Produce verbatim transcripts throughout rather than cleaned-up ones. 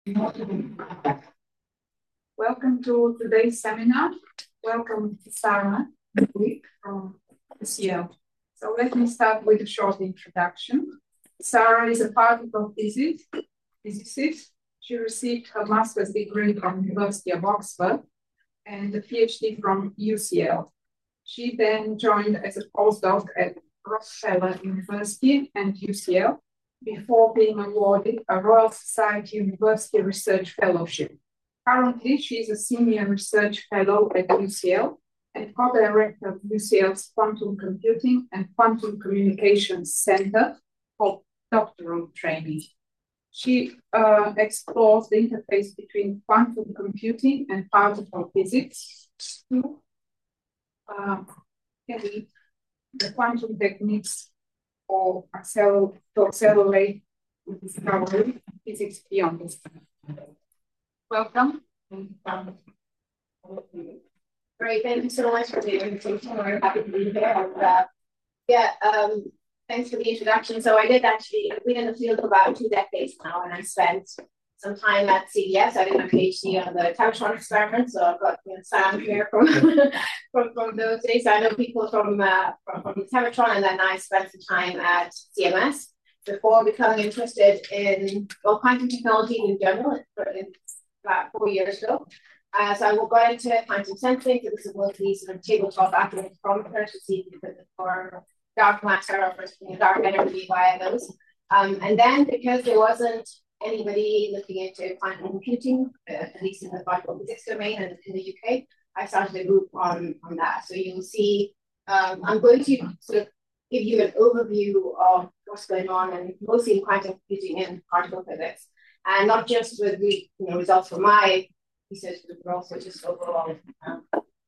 Welcome to today's seminar. Welcome to Sarah from U C L. So let me start with a short introduction. Sarah is a particle physicist. physicist. She received her master's degree from University of Oxford and a PhD from U C L. She then joined as a postdoc at Rockefeller University and U C L before being awarded a Royal Society University Research Fellowship. Currently, she is a senior research fellow at U C L and co-director of U C L's Quantum Computing and Quantum Communications Center for doctoral training. She uh, explores the interface between quantum computing and particle physics to uh, the quantum techniques or accelerate, to accelerate the discovery of physics beyond this time. Welcome. Great, thank you so much for the invitation. We're happy to be here. And, uh, yeah, um, thanks for the introduction. So I did actually, I've been in the field for about two decades now, and I spent some time at C D S. I did my PhD on the Tevatron experiment, so I've got you know, Sam here from, from, from those days. I know people from, uh, from, from Tevatron, and then I spent some time at C M S before becoming interested in well, quantum technology in general, in about four years ago. Uh, so I will go into quantum sensing, so this is mostly sort of tabletop academic parameters to see if you could for dark matter or for dark energy via those. Um, and then because there wasn't anybody looking into quantum computing, uh, at least in the particle physics domain and in the U K, I started a group on, on that. So you'll see, um, I'm going to sort of give you an overview of what's going on, and mostly in quantum computing and particle physics, and not just with the you know, results from my research, but also just overall. Um,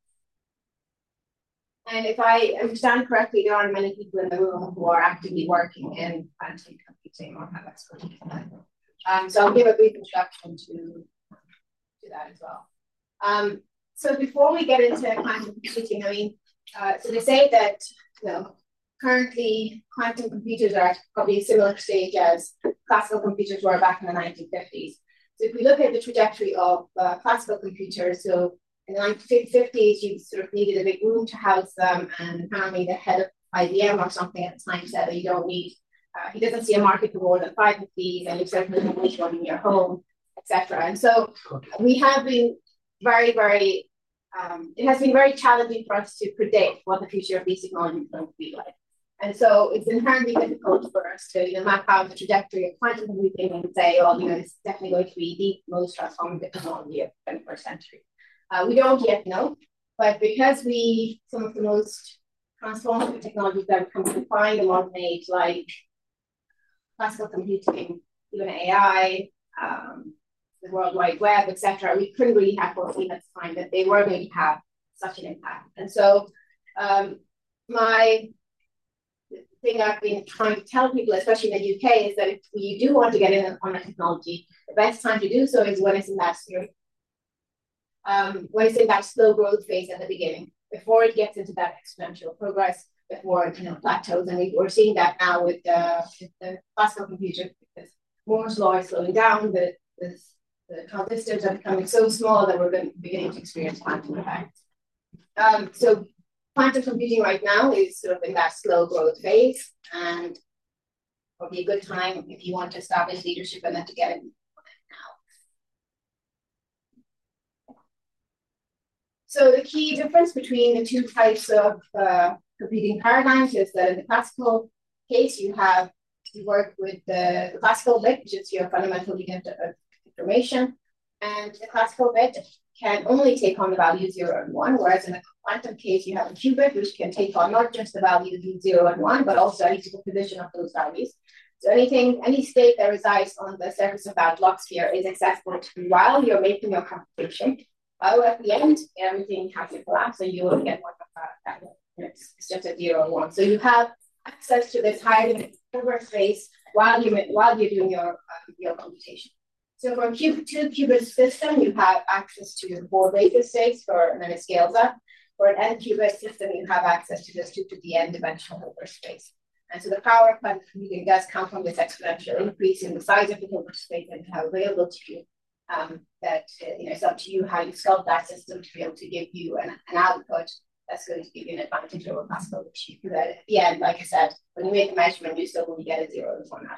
and if I understand correctly, there aren't many people in the room who are actively working in quantum computing or have expertise in that. Um, so I'll give a brief introduction to, to that as well. Um, so before we get into quantum computing, I mean, uh, so they say that, you know, currently quantum computers are at probably a similar stage as classical computers were back in the nineteen fifties. So if we look at the trajectory of uh, classical computers, so in the nineteen fifties, you sort of needed a big room to house them, and apparently the head of I B M or something at the time said that you don't need, uh, he doesn't see a market for more than five of these, and you certainly don't need one in your home, et cetera. And so we have been very, very, um, it has been very challenging for us to predict what the future of these technologies is going to be like. And so it's inherently difficult for us to you know, map out the trajectory of quantum computing and say, oh, you know, it's definitely going to be the most transformative technology of the twenty-first century. Uh, we don't yet know, but because we, some of the most transformative technologies that have come to find in modern age, like classical computing, even A I, um, the World Wide Web, et cetera, we couldn't really have foreseen at the time that they were going to have such an impact. And so um, my thing I've been trying to tell people, especially in the U K, is that if you do want to get in on a technology, the best time to do so is when it's in that slow, um, when it's in that slow growth phase at the beginning, before it gets into that exponential progress, before you know plateaus. And we, we're seeing that now with the, with the classical computer, because Moore's law is slowing down, the, the, the transistors are becoming so small that we're beginning to experience quantum effects. Um, so quantum computing right now is sort of in that slow growth phase, and probably a good time if you want to establish leadership and then to get in now. So the key difference between the two types of uh, computing paradigms is that in the classical case, you have you work with the, the classical bit, which is your fundamental unit of information, and the classical bit can only take on the values zero and one, whereas in the quantum case, you have a qubit, which can take on not just the values zero and one, but also any superposition of those values. So anything, any state that resides on the surface of that Bloch sphere is accessible to you while you're making your computation. While at the end, everything has to collapse, and you will get one of that. It's, it's just a zero and one. So you have access to this higher progress space while you while you're doing your uh, your computation. So for a two qubit system, you have access to four basis states, for, and then it scales up. For an n qubit system, you have access to this two to the n dimensional Hilbert space. And so the power of quantum computing does come from this exponential increase in the size of the Hilbert space that you have available to you um, that uh, you know, it's up to you how you sculpt that system to be able to give you an, an output that's going to give you an advantage over classical machine. Because at the end, like I said, when you make a measurement, you still only get a zero and one out.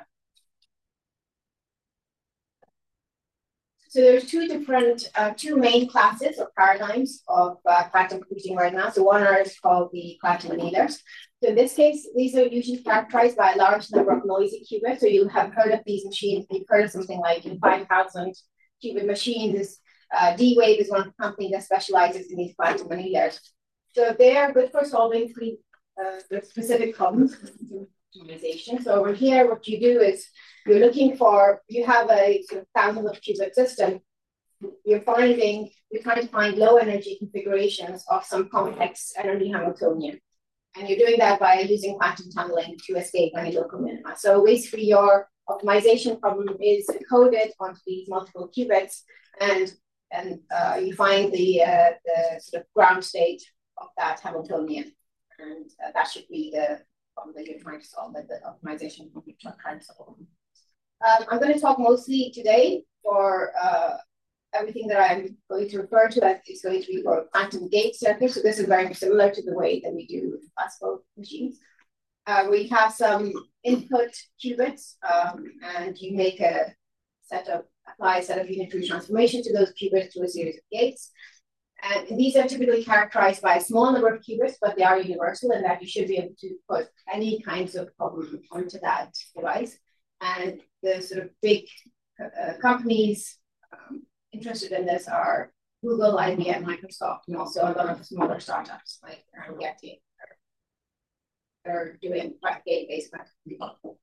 So there's two different, uh, two main classes or paradigms of uh, quantum computing right now. So one is called the quantum annealers. So in this case, these are usually characterized by a large number of noisy qubits. So you have heard of these machines. You've heard of something like five thousand qubit machines. Uh, D-Wave is one company that specializes in these quantum annealers. So they are good for solving three uh, specific problems. Optimization. So over here, what you do is you're looking for, you have a sort of thousand of qubit system. You're finding, you're trying to find low energy configurations of some complex energy Hamiltonian. And you're doing that by using quantum tunneling to escape any local minima. So basically your optimization problem is encoded onto these multiple qubits, and, and uh, you find the, uh, the sort of ground state of that Hamiltonian. And uh, that should be the problem that you're trying to solve with the optimization problem you're trying to solve. Um, I'm going to talk mostly today for uh, everything that I'm going to refer to as is going to be for quantum gate circuits. So this is very similar to the way that we do with classical machines. Uh, we have some input qubits, um, and you make a set of, apply a set of unitary transformation to those qubits to a series of gates. And these are typically characterized by a small number of qubits, but they are universal in that you should be able to put any kinds of problem onto that device. And the sort of big uh, companies um, interested in this are Google, I B M, Microsoft, and also a lot of smaller startups like Getty that are doing gate-based quantum.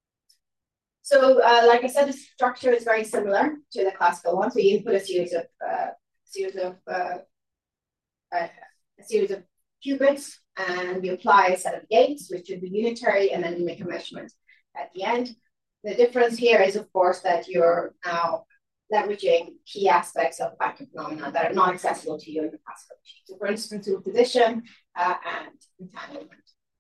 So, uh, like I said, the structure is very similar to the classical one. So you input a series of uh, series of uh, uh, a series of qubits, and you apply a set of gates, which would be unitary, and then you make a measurement at the end. The difference here is, of course, that you're now leveraging key aspects of quantum phenomena that are not accessible to you in the classical machine. So, for instance, superposition uh, and entanglement.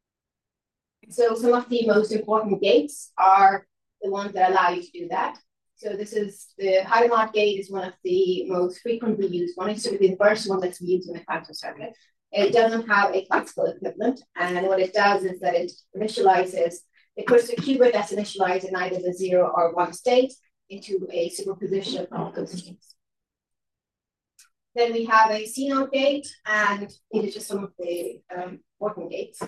So, some of the most important gates are the ones that allow you to do that. So this is the Hadamard gate is one of the most frequently used one. It's sort of the first one that's used in a quantum circuit. It doesn't have a classical equivalent, and what it does is that it initializes, it puts a qubit that's initialized in either the zero or one state into a superposition of those states. Then we have a C NOT gate, and these are just some of the um, important gates.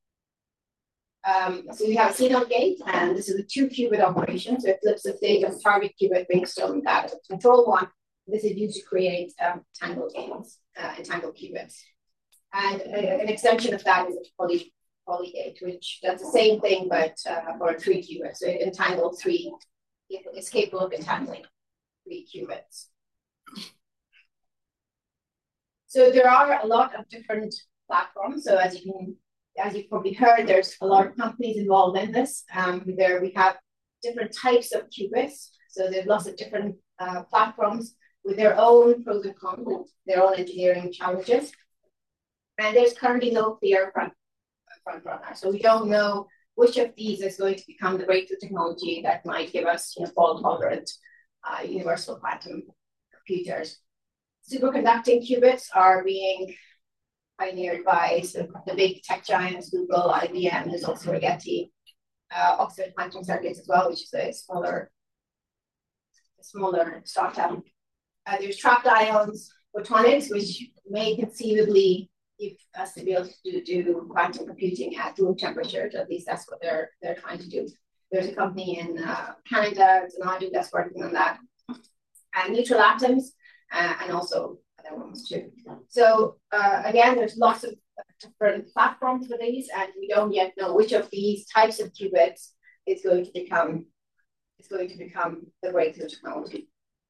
Um, so we have a C NOT gate, and this is a two qubit operation. So it flips the state of target qubit based on that control one. This is used to create um, entangled gates, uh, entangled qubits. And a, an extension of that is a poly, poly gate, which does the same thing, but uh, for three qubits. So it entangles three, it's capable of entangling three qubits. So there are a lot of different platforms. So as you can As you've probably heard, there's a lot of companies involved in this. Um, there we have different types of qubits. So there's lots of different uh, platforms with their own pros and cons, their own engineering challenges. And there's currently no clear front, front runner. So we don't know which of these is going to become the breakthrough technology that might give us, you know, fault tolerant uh, universal quantum computers. Superconducting qubits are being pioneered by sort of the big tech giants, Google, I B M. There's also Rigetti, uh, Oxford Quantum Circuits as well, which is a smaller, a smaller startup. Uh, there's trapped ions photonics, which may conceivably give us to be able to do, do quantum computing at room temperature. At least that's what they're they're trying to do. There's a company in uh, Canada, Zanadu, that's working on that. And neutral atoms, uh, and also other ones too. So uh, again, there's lots of different platforms for these, and we don't yet know which of these types of qubits is going to become is going to become the breakthrough technology.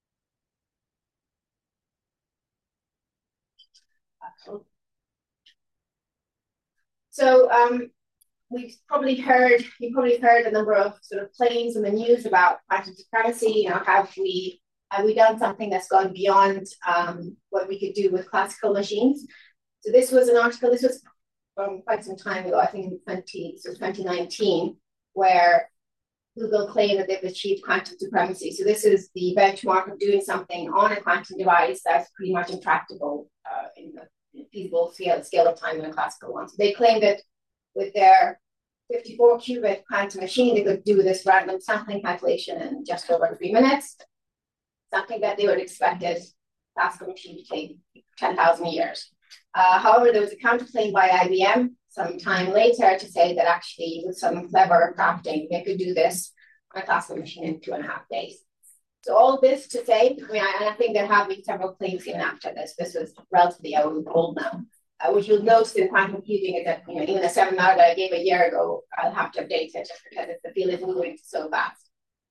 So um, we've probably heard, you've probably heard a number of sort of claims in the news about quantum supremacy. You know, have we have we done something that's gone beyond um, what we could do with classical machines? So this was an article. This was from quite some time ago. I think in twenty, so twenty nineteen, where Google claim that they've achieved quantum supremacy. So this is the benchmark of doing something on a quantum device that's pretty much intractable uh, in the feasible scale, scale of time in a classical one. So they claim that with their fifty-four qubit quantum machine, they could do this random sampling calculation in just over three minutes, something that they would expect a classical machine to take ten thousand years. Uh, however, there was a counterclaim by I B M some time later to say that actually with some clever crafting, they could do this on a classical machine in two and a half days. So all this to say, I mean, I, and I think there have been several claims even after this. This was relatively old now. Uh, which you'll notice in quantum computing is that, you know, even the seminar that I gave a year ago, I'll have to update it just because the field is moving so fast.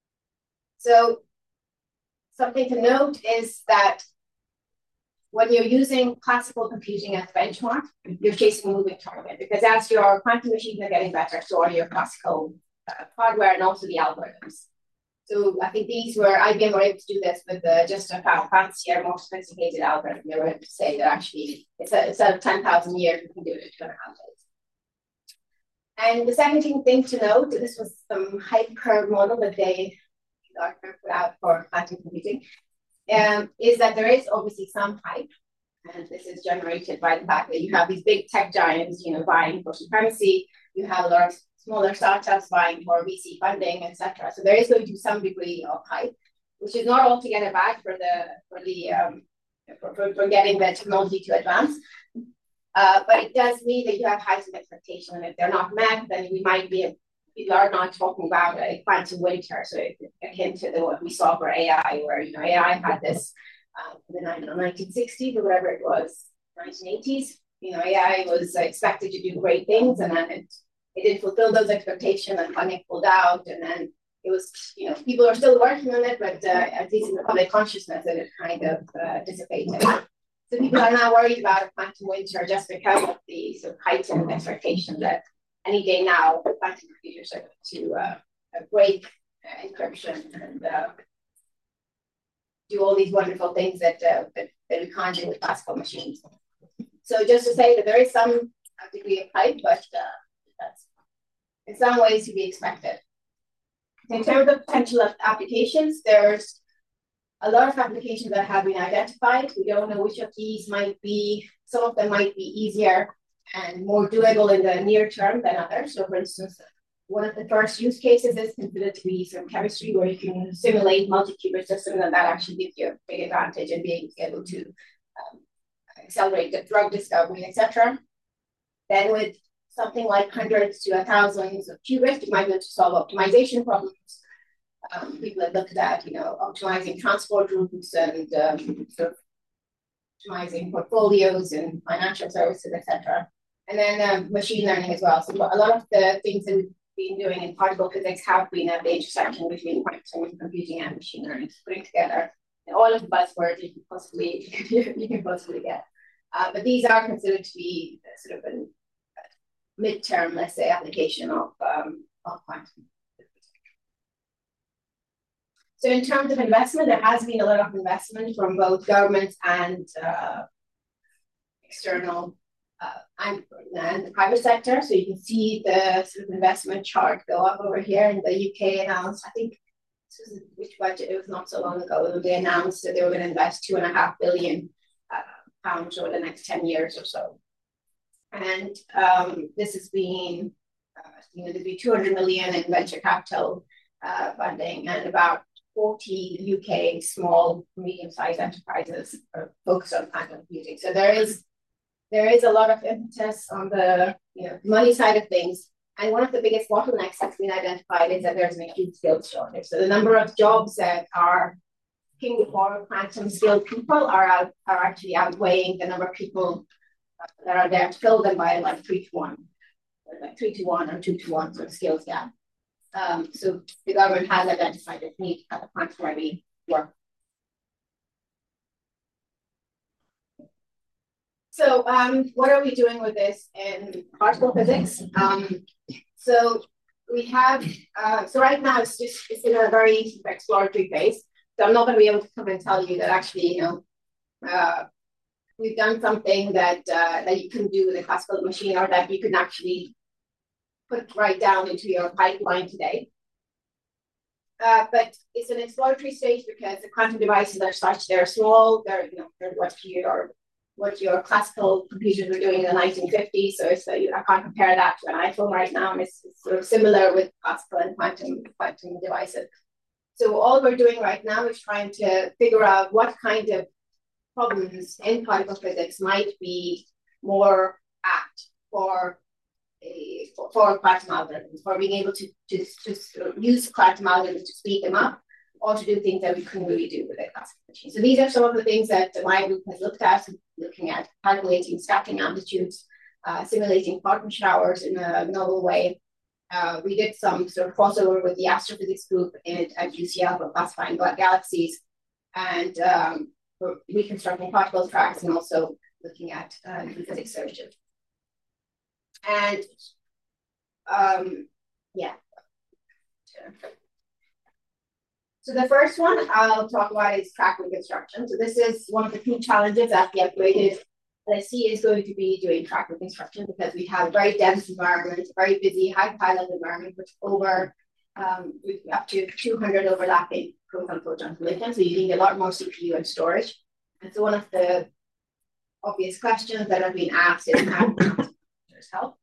So something to note is that when you're using classical computing as benchmark, you're chasing a moving target because as your quantum machines are getting better, so are your classical uh, hardware and also the algorithms. So I think these were, I B M were able to do this with uh, just a fancier, more sophisticated algorithm. They were able to say that actually, instead of ten thousand years, we can do it in two and a half days. And the second thing to note, this was some hype curve model that they put out for quantum computing, um, is that there is obviously some hype, and this is generated by the fact that you have these big tech giants, you know, vying for supremacy. You have a lot of smaller startups vying for V C funding, et cetera. So there is going to be some degree of hype, which is not altogether bad for the for the um, for, for, for getting the technology to advance. Uh, but it does mean that you have heightened expectation, and if they're not met, then we might be people are not talking about a quantum winter. So it's akin to the, what we saw for A I, where you know A I had this um, in the nineteen sixties or whatever it was, nineteen eighties. You know, A I was expected to do great things, and then it it didn't fulfill those expectations, and funding pulled out, and then it was, you know, people are still working on it, but uh, at least in the public consciousness, it kind of uh, dissipated. So people are now worried about a quantum winter just because of the sort of heightened expectation that any day now, quantum computers are going to uh, break uh, encryption and uh, do all these wonderful things that, uh, that, that we can't do with classical machines. So just to say that there is some degree of hype, but uh, that's in some ways to be expected. In terms of potential applications, there's a lot of applications that have been identified. We don't know which of these might be, some of them might be easier and more doable in the near term than others. So for instance, one of the first use cases is considered to be some chemistry where you can simulate multi-qubit systems, and that actually gives you a big advantage in being able to um, accelerate the drug discovery, et cetera. Then with something like hundreds to thousands of qubits, you might be able to solve optimization problems. Um, people have looked at, you know, optimizing transport routes and um, sort of optimizing portfolios and financial services, et cetera. And then um, machine learning as well. So a lot of the things that we've been doing in particle physics have been at the intersection between quantum computing and machine learning, putting together all of the buzzwords you can possibly you can possibly get. Uh, but these are considered to be sort of a midterm, let's say, application of, um, of quantum. So in terms of investment, there has been a lot of investment from both governments and uh, external uh, and, and the private sector. So you can see the sort of investment chart go up over here. In the U K announced, I think this was which budget, it was not so long ago, they announced that they were going to invest two and a half billion uh, pounds over the next ten years or so. And um, this has been, uh, you know, there's been two hundred million in venture capital uh, funding, and about forty U K small, medium-sized enterprises are focused on quantum computing. So there is there is a lot of impetus on the you know money side of things. And one of the biggest bottlenecks that's been identified is that there's an acute skills shortage. So the number of jobs that are looking for quantum skilled people are out, are actually outweighing the number of people that are there to fill them by like three to one, like three to one or two to one sort of skills gap. Um, so the government has identified this need at the point where we work. So um, what are we doing with this in particle physics? Um, so we have, uh, so right now it's just, it's in a very exploratory phase. So I'm not going to be able to come and tell you that actually, you know, uh, we've done something that uh, that you can do with a classical machine, or that you can actually put right down into your pipeline today. Uh, but it's an exploratory stage because the quantum devices are such, they're small, they're, you know, they're what your, what your classical computers were doing in the nineteen fifties. So it's, uh, I can't compare that to an iPhone right now. And it's, it's sort of similar with classical and quantum, quantum devices. So all we're doing right now is trying to figure out what kind of problems in particle physics might be more apt for a, for, for quantum algorithms, for being able to, to, to use quantum algorithms to speed them up, or to do things that we couldn't really do with a classical machine. So these are some of the things that my group has looked at, looking at calculating stacking amplitudes, uh, simulating quantum showers in a novel way. Uh, we did some sort of crossover with the astrophysics group in, at U C L for classifying galaxies, and um, for reconstructing particle tracks, and also looking at uh, physics searches. And um, yeah. So the first one I'll talk about is track reconstruction. So this is one of the key challenges that the upgraded L S C is going to be doing track reconstruction, because we have a very dense environment, very busy, high pilot environment with over um, with up to two hundred overlapping proton-proton collisions. So you need a lot more C P U and storage. And so one of the obvious questions that have been asked is how does help?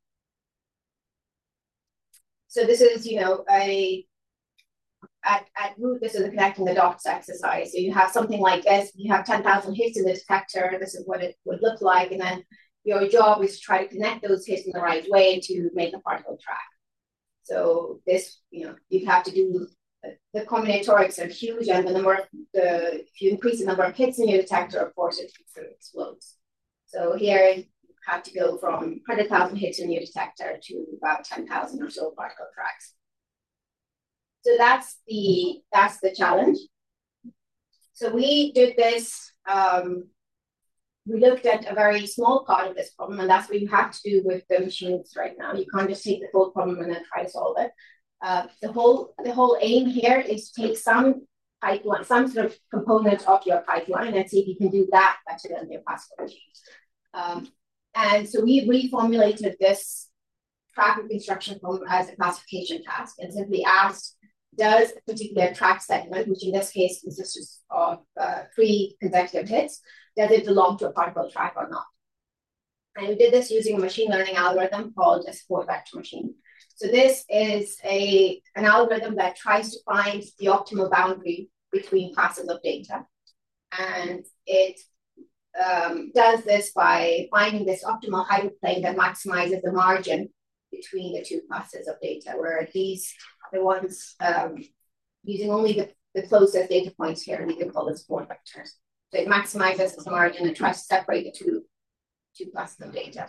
So this is, you know, a At, at root, this is a connecting the dots exercise. So you have something like this, you have ten thousand hits in the detector, this is what it would look like, and then your job is to try to connect those hits in the right way to make a particle track. So this, you know, you have to do, the combinatorics are huge, and the number of, the, if you increase the number of hits in your detector, of course, it explodes. So here you have to go from one hundred thousand hits in your detector to about ten thousand or so particle tracks. So that's the that's the challenge. So we did this. Um, we looked at a very small part of this problem, and that's what you have to do with the machines right now. You can't just take the full problem and then try to solve it. Uh, the whole the whole aim here is to take some pipeline, some sort of component of your pipeline, and see if you can do that better than your classical machines. Um, and so we reformulated this track reconstruction problem as a classification task, and simply asked, does a particular track segment, which in this case consists of uh, three consecutive hits, does it belong to a particle track or not? And we did this using a machine learning algorithm called a support vector machine. So this is a, an algorithm that tries to find the optimal boundary between classes of data. And it um, does this by finding this optimal hyperplane that maximizes the margin between the two classes of data, where these are the ones um, using only the, the closest data points here, we can call this support vectors. So it maximizes this margin and tries to separate the two, two classes of data.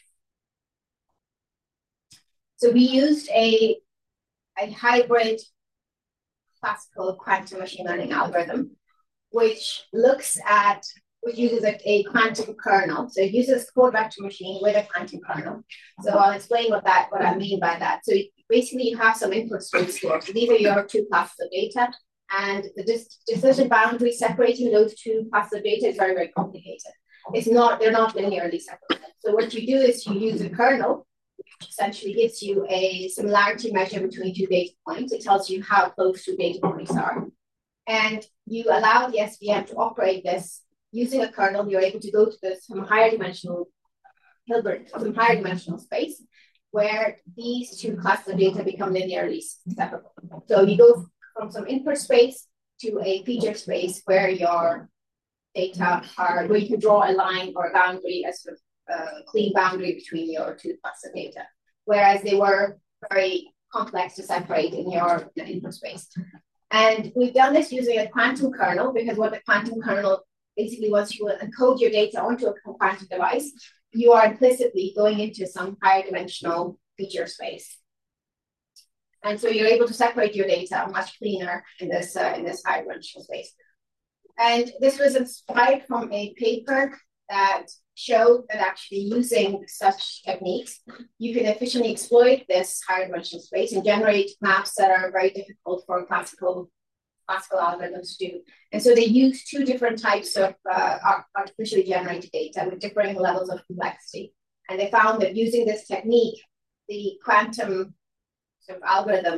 So we used a, a hybrid classical quantum machine learning algorithm, which looks at which uses a, a quantum kernel. So it uses a support vector machine with a quantum kernel. So I'll explain what that what I mean by that. So basically you have some input space stored. So these are your two classes of data, and the dis decision boundary separating those two classes of data is very, very complicated. It's not, they're not linearly separated. So what you do is you use a kernel, which essentially gives you a similarity measure between two data points. It tells you how close two data points are. And you allow the S V M to operate this. Using a kernel, you're able to go to this some higher dimensional Hilbert, some higher dimensional space where these two classes of data become linearly separable. So you go from some input space to a feature space where your data are, where you can draw a line or a boundary, a sort of uh, clean boundary between your two classes of data, whereas they were very complex to separate in your input space. And we've done this using a quantum kernel, because what the quantum kernel basically, once you encode your data onto a quantum device, you are implicitly going into some higher dimensional feature space. And so you're able to separate your data much cleaner in this, uh, in this higher dimensional space. And this was inspired from a paper that showed that actually using such techniques, you can efficiently exploit this higher dimensional space and generate maps that are very difficult for classical classical algorithms to do. And so they use two different types of uh, artificially generated data with differing levels of complexity. And they found that using this technique, the quantum sort of algorithm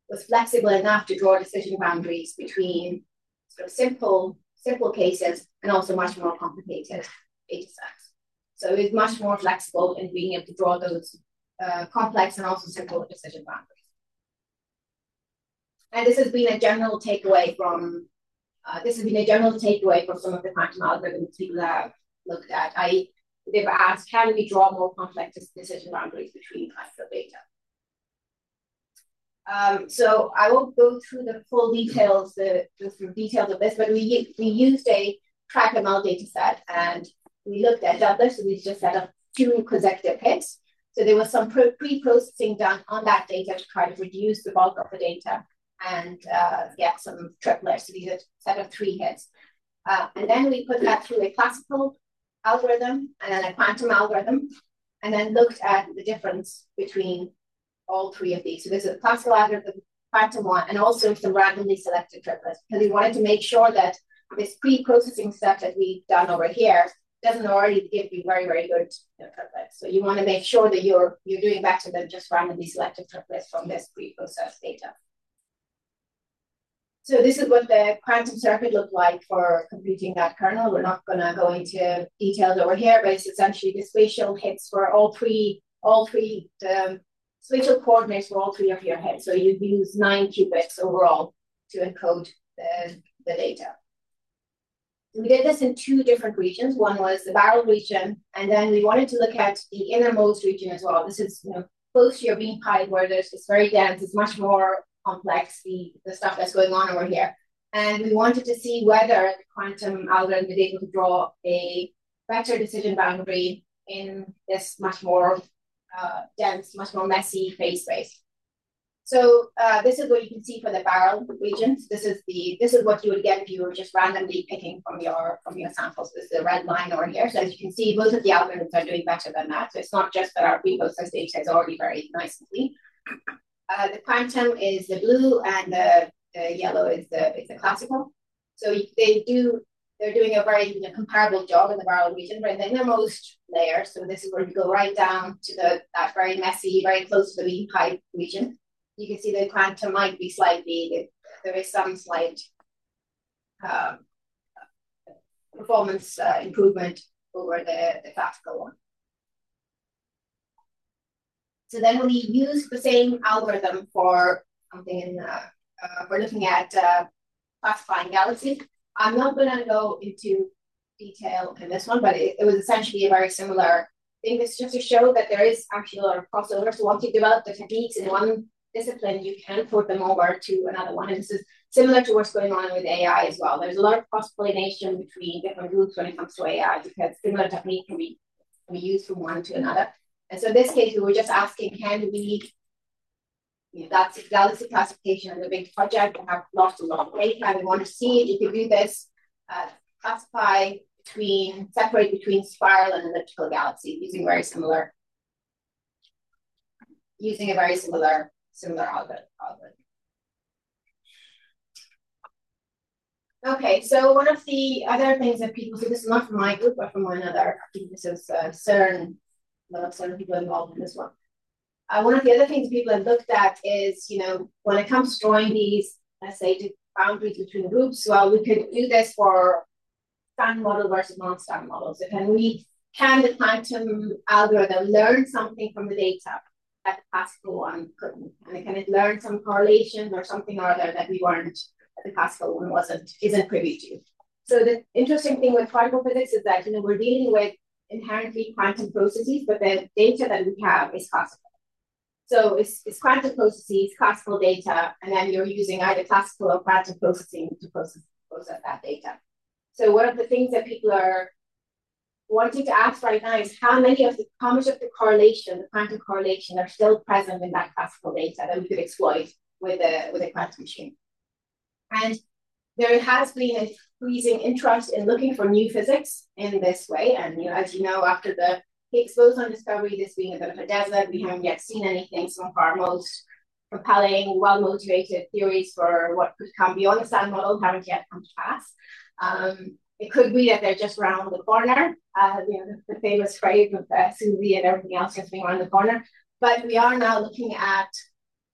was flexible enough to draw decision boundaries between sort of simple, simple cases and also much more complicated data sets. So it's much more flexible in being able to draw those uh, complex and also simple decision boundaries. And this has been a general takeaway from, uh, this has been a general takeaway from some of the quantum algorithms people have looked at. I, they've asked, can we draw more complex decision boundaries between kinds of data? Um, so I won't go through the full details, the, the details of this, but we, we used a TrackML data set and we looked at doublets. So we just set up two consecutive hits. So there was some pre-processing done on that data to try to reduce the bulk of the data and uh, get some triplets. So these are a set of three hits. Uh, and then we put that through a classical algorithm and then a quantum algorithm, and then looked at the difference between all three of these. So this is a classical algorithm, quantum one, and also some randomly selected triplets, because we wanted to make sure that this pre-processing step that we've done over here doesn't already give you very, very good you know, triplets. So you want to make sure that you're you're doing better than just randomly selected triplets from this pre-processed data. So this is what the quantum circuit looked like for computing that kernel. We're not going to go into details over here, but it's essentially the spatial hits for all three, all three um, spatial coordinates for all three of your hits. So you use nine qubits overall to encode the, the data. We did this in two different regions. One was the barrel region, and then we wanted to look at the innermost region as well. This is you know, close to your beam pipe where there's, it's very dense, it's much more complex, the, the stuff that's going on over here. And we wanted to see whether the quantum algorithm is able to draw a vector decision boundary in this much more uh, dense, much more messy phase space. So uh, this is what you can see for the barrel regions. This is the this is what you would get if you were just randomly picking from your from your samples. This is the red line over here. So as you can see, both of the algorithms are doing better than that. So it's not just that our pre-processed data is already very nice and clean. Uh, the quantum is the blue, and the, the yellow is the is the classical. So they do they're doing a very you know, comparable job in the barrel region, but in the innermost layer. So this is where we go right down to the that very messy, very close to the beam pipe region. You can see the quantum might be slightly there is some slight um, performance uh, improvement over the, the classical one. So then we use the same algorithm for something in, uh, uh, we're looking at uh, classifying galaxies. I'm not going to go into detail in this one, but it, it was essentially a very similar thing. This just to show that there is actually a lot of crossover. So once you develop the techniques in one discipline, you can port them over to another one. And this is similar to what's going on with A I as well. There's a lot of cross-pollination between different groups when it comes to A I, because similar technique can be, can be used from one to another. And so in this case, we were just asking, can we, you know, that's galaxy classification is a big project. We have lots and lots of data, and we want to see if you can do this, uh, classify between, separate between spiral and elliptical galaxies using very similar, using a very similar, similar algorithm. Okay, so one of the other things that people, so this is not from my group, but from another, I think this is uh, CERN, a lot of certain people involved in this one. Uh, one of the other things people have looked at is, you know, when it comes to drawing these, let's say, the boundaries between groups, well, we could do this for standard model versus non-standard models. So can we, can the quantum algorithm learn something from the data that the classical one couldn't? And can it learn some correlations or something or other that we weren't, that the classical one wasn't, isn't privy to? So the interesting thing with quantum physics is that, you know, we're dealing with inherently quantum processes, but the data that we have is classical. So it's, it's quantum processes, classical data, and then you're using either classical or quantum processing to process, process that data. So one of the things that people are wanting to ask right now is how many of the, how much of the correlation, the quantum correlation, are still present in that classical data that we could exploit with a, with a quantum machine. And there has been a increasing interest in looking for new physics in this way. And you know, as you know, after the Higgs boson discovery, this being a bit of a desert, we haven't yet seen anything. Some of our most compelling, well-motivated theories for what could come beyond the standard model haven't yet come to pass. Um, it could be that they're just around the corner, uh, you know, the, the famous phrase of uh, Susie and everything else just being around the corner. But we are now looking at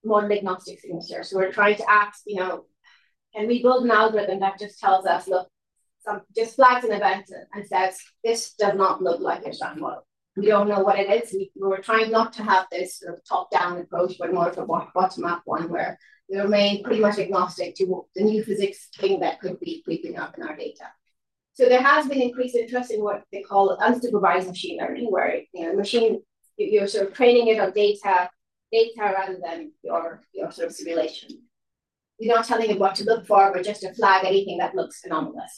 model agnostic signature. So we're trying to ask, you know, can we build an algorithm that just tells us, look, some just flags an event and says, this does not look like a strand model. We don't know what it is. We, we were trying not to have this sort of top-down approach, but more of a bottom-up one where we remain pretty much agnostic to the new physics thing that could be creeping up in our data. So there has been increased interest in what they call unsupervised machine learning, where you know machine you're sort of training it on data, data rather than your your sort of simulation. You're not telling it what to look for, but just to flag anything that looks anomalous.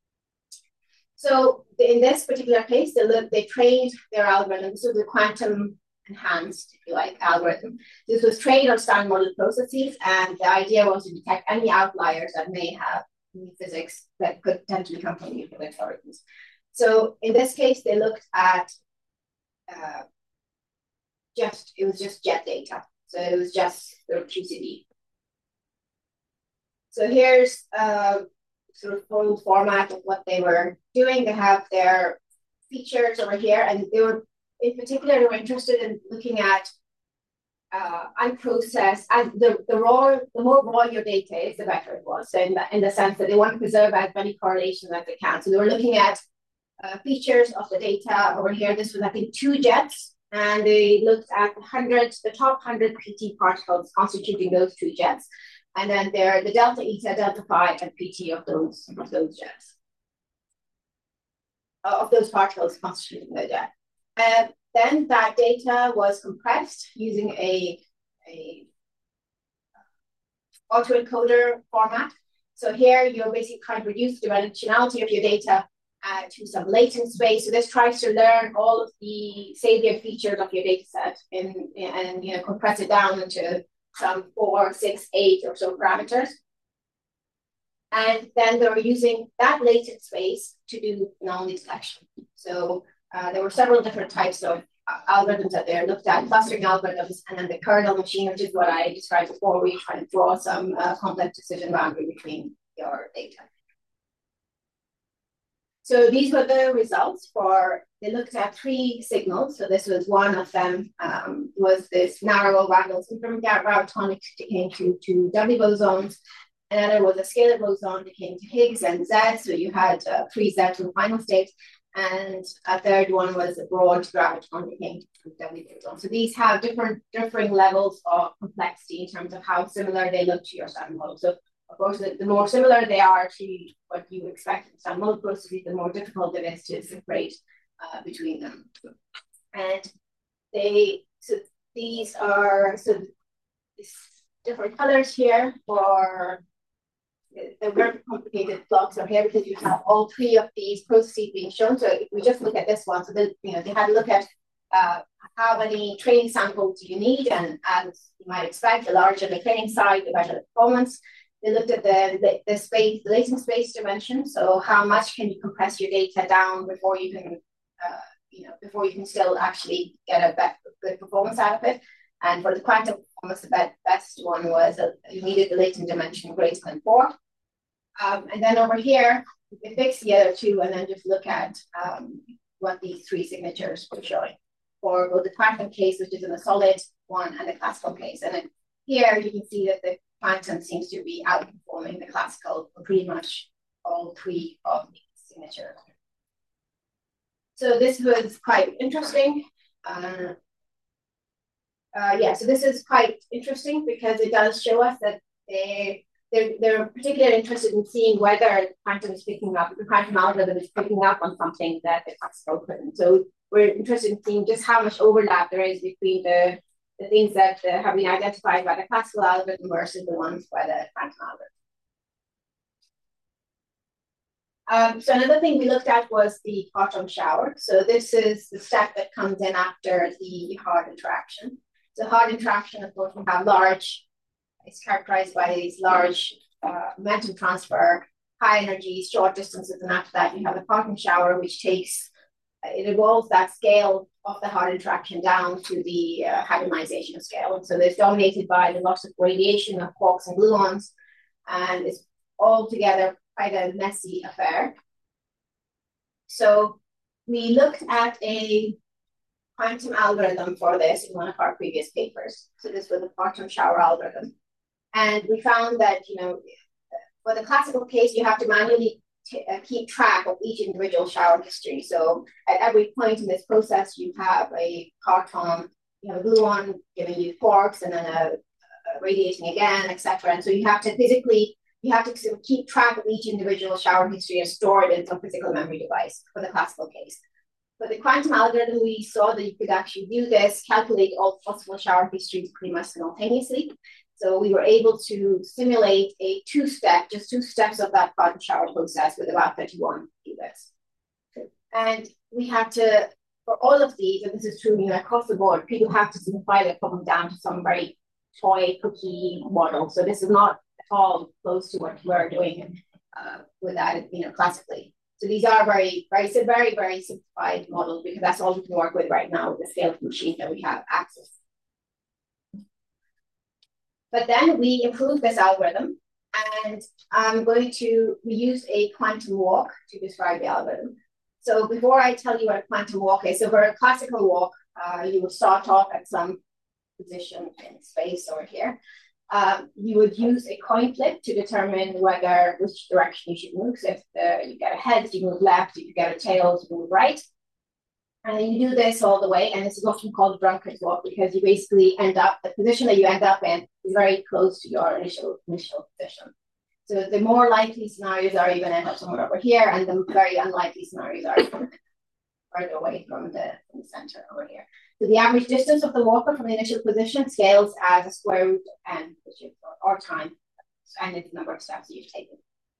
So in this particular case, they look, they trained their algorithm. This was a quantum enhanced, if you like, algorithm. This was trained on standard model processes, and the idea was to detect any outliers that may have new physics that could potentially come from new physics algorithms. So in this case, they looked at uh, just, it was just jet data. So it was just the Q C D. So here's uh, sort of full format of what they were doing. They have their features over here, and they were, in particular, they were interested in looking at uh, unprocessed, and the, the raw, the more raw your data is, the better it was. So in the, in the sense that they want to preserve as many correlations as they can. So they were looking at uh, features of the data over here. This was, I think, two jets, and they looked at one hundred, the top one hundred P T particles constituting those two jets. And then there are the delta eta, delta phi, and P T of those of those jets, uh, of those particles constituting the jet. And then that data was compressed using a, a autoencoder format. So here you're basically trying to reduce the dimensionality of your data uh, to some latent space. So this tries to learn all of the salient features of your data set in, in, and you know compress it down into some four, six, eight or so parameters. And then they were using that latent space to do anomaly detection. So uh, there were several different types of uh, algorithms that they looked at, clustering algorithms, and then the kernel machine, which is what I described before, where you try to draw some uh, complex decision boundary between your data. So these were the results for, they looked at three signals. So this was one of them, um, was this narrow Randall syndrome gravitonic decaying to, to W bosons. Another was a scalar boson decaying to Higgs and Z. So you had uh, three Z in the final state. And a third one was a broad graviton decaying to W boson. So these have different differing levels of complexity in terms of how similar they look to your standard model. So of course, the, the more similar they are to what you expect in standard model processes, the more difficult it is to separate uh, between them. And they, so these are, so these different colors here for the very complicated blocks are here because you have all three of these processes being shown. So if we just look at this one, so they, you know, they had to look at uh, how many training samples do you need, and as you might expect, the larger the training side, the better the performance. They looked at the, the, the space, the latent space dimension. So how much can you compress your data down before you can, uh, you know, before you can still actually get a better, good performance out of it. And for the quantum performance, the best one was uh, you needed the latent dimension greater than four. Um, and then over here, you can fix the other two and then just look at um, what these three signatures were showing for both the quantum case, which is in a solid one, and the classical case. And then here you can see that the quantum seems to be outperforming the classical for pretty much all three of these signatures. So this was quite interesting. Uh, uh, yeah, so this is quite interesting because it does show us that they, they're, they're particularly interested in seeing whether the quantum is picking up, the quantum algorithm is picking up on something that the classical couldn't. So we're interested in seeing just how much overlap there is between the the things that uh, have been identified by the classical algorithm versus the ones by the quantum algorithm. Um, so another thing we looked at was the quantum shower. So this is the step that comes in after the hard interaction. So hard interaction, of course, we have large, it's characterized by these large uh, momentum transfer, high energy, short distances, and after that you have a quantum shower, which takes, it evolves that scale of the hard interaction down to the uh, hadronization scale. And so it's dominated by the loss of radiation of quarks and gluons, and it's altogether quite a messy affair. So we looked at a quantum algorithm for this in one of our previous papers. So this was the quantum shower algorithm. And we found that, you know, for the classical case, you have to manually uh, keep track of each individual shower history. So at every point in this process, you have a parton, you have a gluon giving you quarks, and then a, a radiating again, et cetera. And so you have to physically, you have to sort of keep track of each individual shower history and store it in some physical memory device for the classical case. For the quantum algorithm, we saw that you could actually do this, calculate all possible shower histories pretty much simultaneously. So we were able to simulate a two-step, just two steps of that quantum shower process with about thirty-one qubits. And we had to, for all of these, and this is true, you know, across the board, people have to simplify the problem down to some very toy cookie model. So this is not at all close to what we're doing uh, with that, you know, classically. So these are very, very, it's a very, very simplified model because that's all we can work with right now with the scale of machine that we have access. But then we improved this algorithm, and I'm going to, we used a quantum walk to describe the algorithm. So before I tell you what a quantum walk is, so for a classical walk, uh, you would start off at some position in space over here. Um, you would use a coin flip to determine whether, which direction you should move. So if the, you get a head, you move left. If you get a tail, you move right. And then you do this all the way, and this is often called the drunkard's walk because you basically end up, the position that you end up in is very close to your initial initial position. So the more likely scenarios are you're going to end up somewhere over here, and the very unlikely scenarios are further away from the, from the center over here. So the average distance of the walker from the initial position scales as a square root of n, which is or, or time, and it's the number of steps you've taken.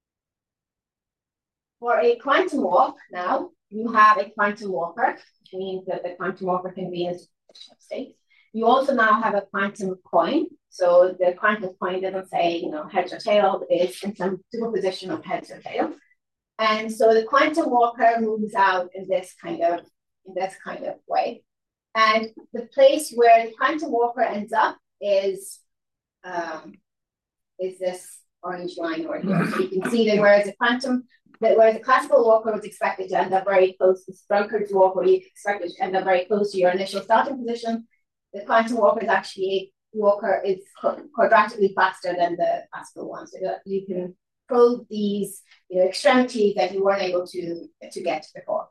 For a quantum walk, now you have a quantum walker, which means that the quantum walker can be in a state. You also now have a quantum coin. So the quantum coin doesn't say, you know, heads or tail, it's in some superposition of heads or tail. And so the quantum walker moves out in this kind of in this kind of way. And the place where the quantum walker ends up is um, is this orange line over here. So you can see that whereas the quantum, that whereas the classical walker was expected to end up very close to the drunkard's walk, where you expect it to end up very close to your initial starting position, the quantum walker is actually walker is quadratically faster than the classical one. So that you can probe these, you know, extremities that you weren't able to, to get before.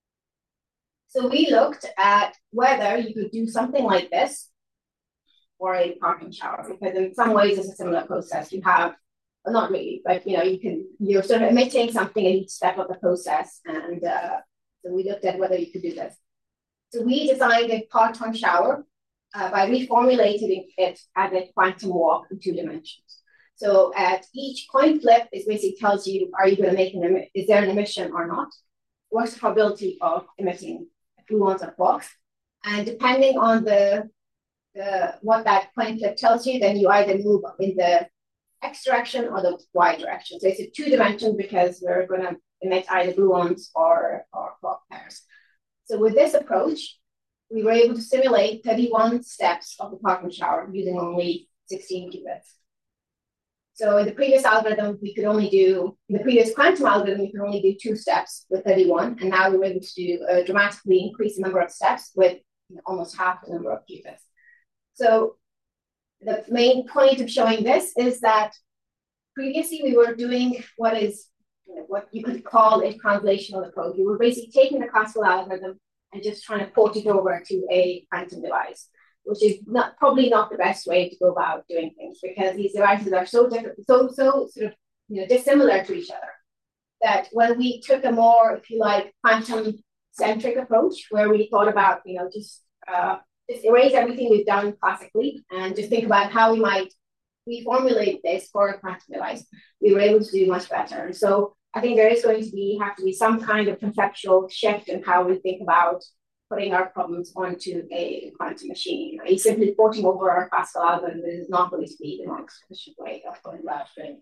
So we looked at whether you could do something like this for a parking shower, because in some ways it's a similar process. You have, well, not really, but you know, you can, you're sort of emitting something at each step of the process. And uh, so we looked at whether you could do this. So we designed a parton shower uh, by reformulating it as a quantum walk in two dimensions. So at each coin flip, it basically tells you, are you going to make an, is there an emission or not? What's the probability of emitting gluons or quarks? And depending on the, the what that coin flip tells you, then you either move in the X direction or the Y direction. So it's a two dimension because we're going to emit either gluons or, or quark pairs. So with this approach, we were able to simulate thirty-one steps of the parton shower using only sixteen qubits. So in the previous algorithm, we could only do, in the previous quantum algorithm, we could only do two steps with thirty-one. And now we're able to do, uh, dramatically increase the number of steps with, you know, almost half the number of qubits. So the main point of showing this is that previously we were doing what is, you know, what you could call a translational approach. We were basically taking the classical algorithm and just trying to port it over to a quantum device, which is not probably not the best way to go about doing things, because these devices are so different, so so sort of, you know, dissimilar to each other, that when we took a more, if you like, quantum centric approach, where we thought about, you know, just uh, just erase everything we've done classically and just think about how we might reformulate this for a quantum device, we were able to do much better. And so I think there is going to be have to be some kind of conceptual shift in how we think about putting our problems onto a quantum machine. You know, simply porting over our classical algorithm is not going to be the most efficient way of going about doing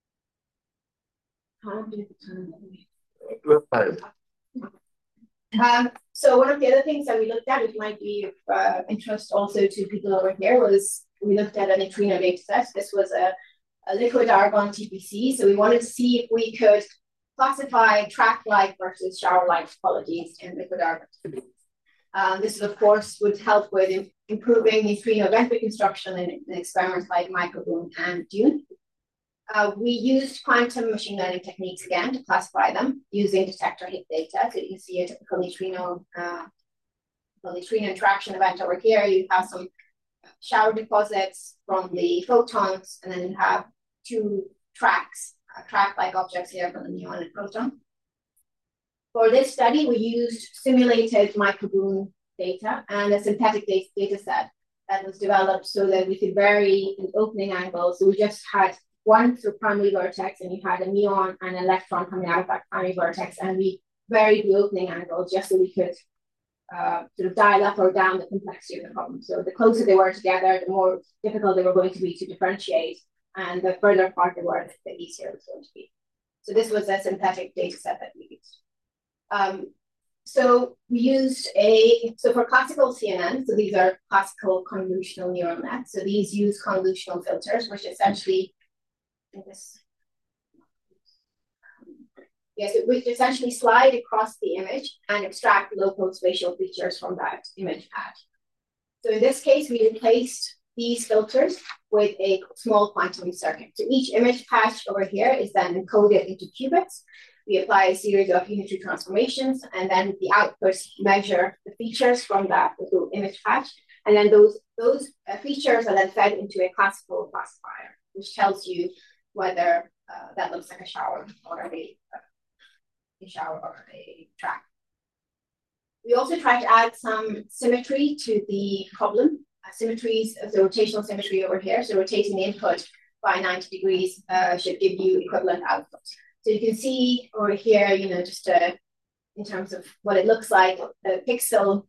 it. Um, so one of the other things that we looked at, which might be of uh, interest also to people over here, was we looked at a neutrino data set. This was a, a liquid argon T P C. So we wanted to see if we could classify track-like versus shower-like topologies in liquid argon. Uh, Um, this, of course, would help with improving neutrino event reconstruction in, in experiments like Microboom and DUNE. Uh, we used quantum machine learning techniques again to classify them using detector hit data. So you can see a typical neutrino, uh, neutrino interaction event over here. You have some shower deposits from the photons, and then you have two tracks, uh, track-like objects here from the muon and proton. For this study, we used simulated microboom data and a synthetic data set that was developed so that we could vary the opening angles. So we just had one through primary vertex, and you had a muon and an electron coming out of that primary vertex, and we varied the opening angles just so we could uh, sort of dial up or down the complexity of the problem. So the closer they were together, the more difficult they were going to be to differentiate, and the further apart they were, the easier it was going to be. So this was a synthetic data set that we used. Um, so we used a, so for classical C N N, so these are classical convolutional neural nets. So these use convolutional filters, which essentially, this, yes, which essentially slide across the image and extract local spatial features from that image patch. So in this case, we replaced these filters with a small quantum circuit. So each image patch over here is then encoded into qubits. We apply a series of unitary transformations, and then the outputs measure the features from that little image patch. And then those, those uh, features are then fed into a classical classifier, which tells you whether uh, that looks like a shower or a, a shower or a track. We also try to add some symmetry to the problem. Uh, symmetries, the rotational symmetry over here. So rotating the input by ninety degrees uh, should give you equivalent output. So you can see over here, you know, just uh, in terms of what it looks like, the pixel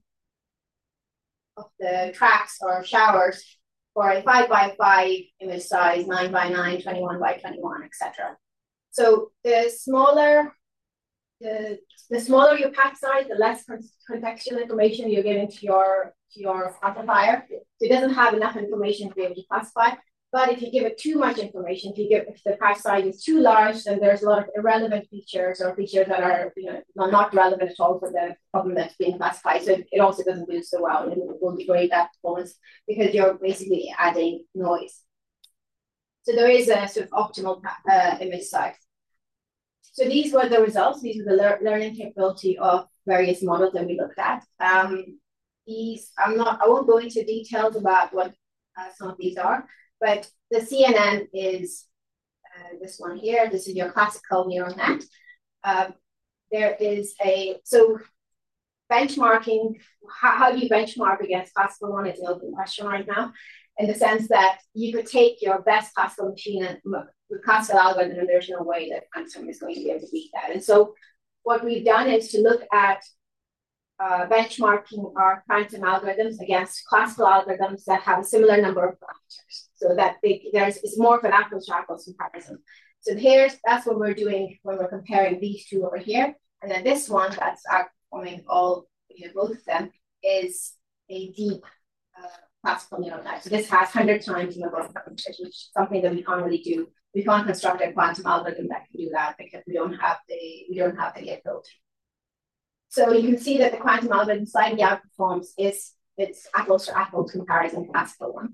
of the tracks or showers for a five by five image size, nine by nine, twenty-one by twenty-one, et cetera. So the smaller, the, the smaller your pack size, the less contextual information you're giving to your, to your classifier. So it doesn't have enough information to be able to classify. But if you give it too much information, if you give if the patch size is too large, then there's a lot of irrelevant features or features that are, you know, not relevant at all for the problem that's being classified. So it also doesn't do so well, and it will degrade that performance because you're basically adding noise. So there is a sort of optimal uh, image size. So these were the results. These were the lear learning capability of various models that we looked at. Um, these I'm not. I won't go into details about what uh, some of these are. But the C N N is uh, this one here. This is your classical neural net. Uh, there is a, so benchmarking, how, how do you benchmark against classical one is an open question right now, in the sense that you could take your best classical machine and with classical algorithm, and there's no way that quantum is going to be able to beat that. And so what we've done is to look at Uh, benchmarking our quantum algorithms against classical algorithms that have a similar number of parameters, so that they, there's it's more of an apples to apples comparison. So here's that's what we're doing when we're comparing these two over here, and then this one that's outperforming all, you know, both of them is a deep uh, classical neural net. So this has one hundred times the number of parameters, which is something that we can't really do. We can't construct a quantum algorithm that can do that because we don't have the we don't have the capability. So you can see that the quantum algorithm slightly outperforms its, its apples to apples comparison classical one.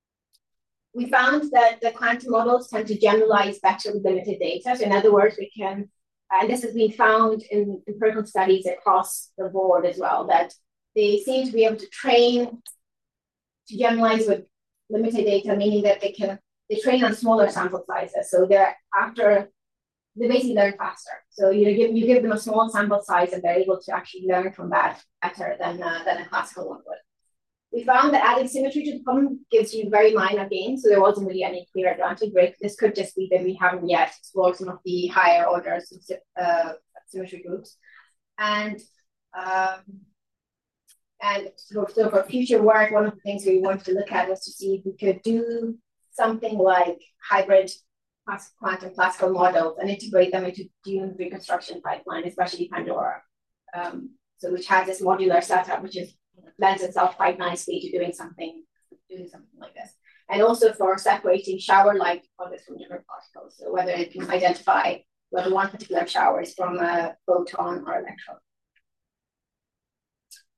We found that the quantum models tend to generalize better with limited data. So in other words, we can, and this has been found in empirical studies across the board as well, that they seem to be able to train to generalize with limited data, meaning that they can, they train on smaller sample sizes. So they're after they basically learn faster. So you know, give, you give them a small sample size and they're able to actually learn from that better than, uh, than a classical one would. We found that adding symmetry to the problem gives you very minor gains, so there wasn't really any clear advantage. Right? This could just be that we haven't yet explored some of the higher orders of uh, symmetry groups. And, um, and so, so for future work, one of the things we wanted to look at was to see if we could do something like hybrid quantum classical models and integrate them into DUNE reconstruction pipeline, especially Pandora. Um, so which has this modular setup, which is lends itself quite nicely to doing something, doing something like this. And also for separating shower-like deposits from different particles. So whether it can identify whether one particular shower is from a photon or electron.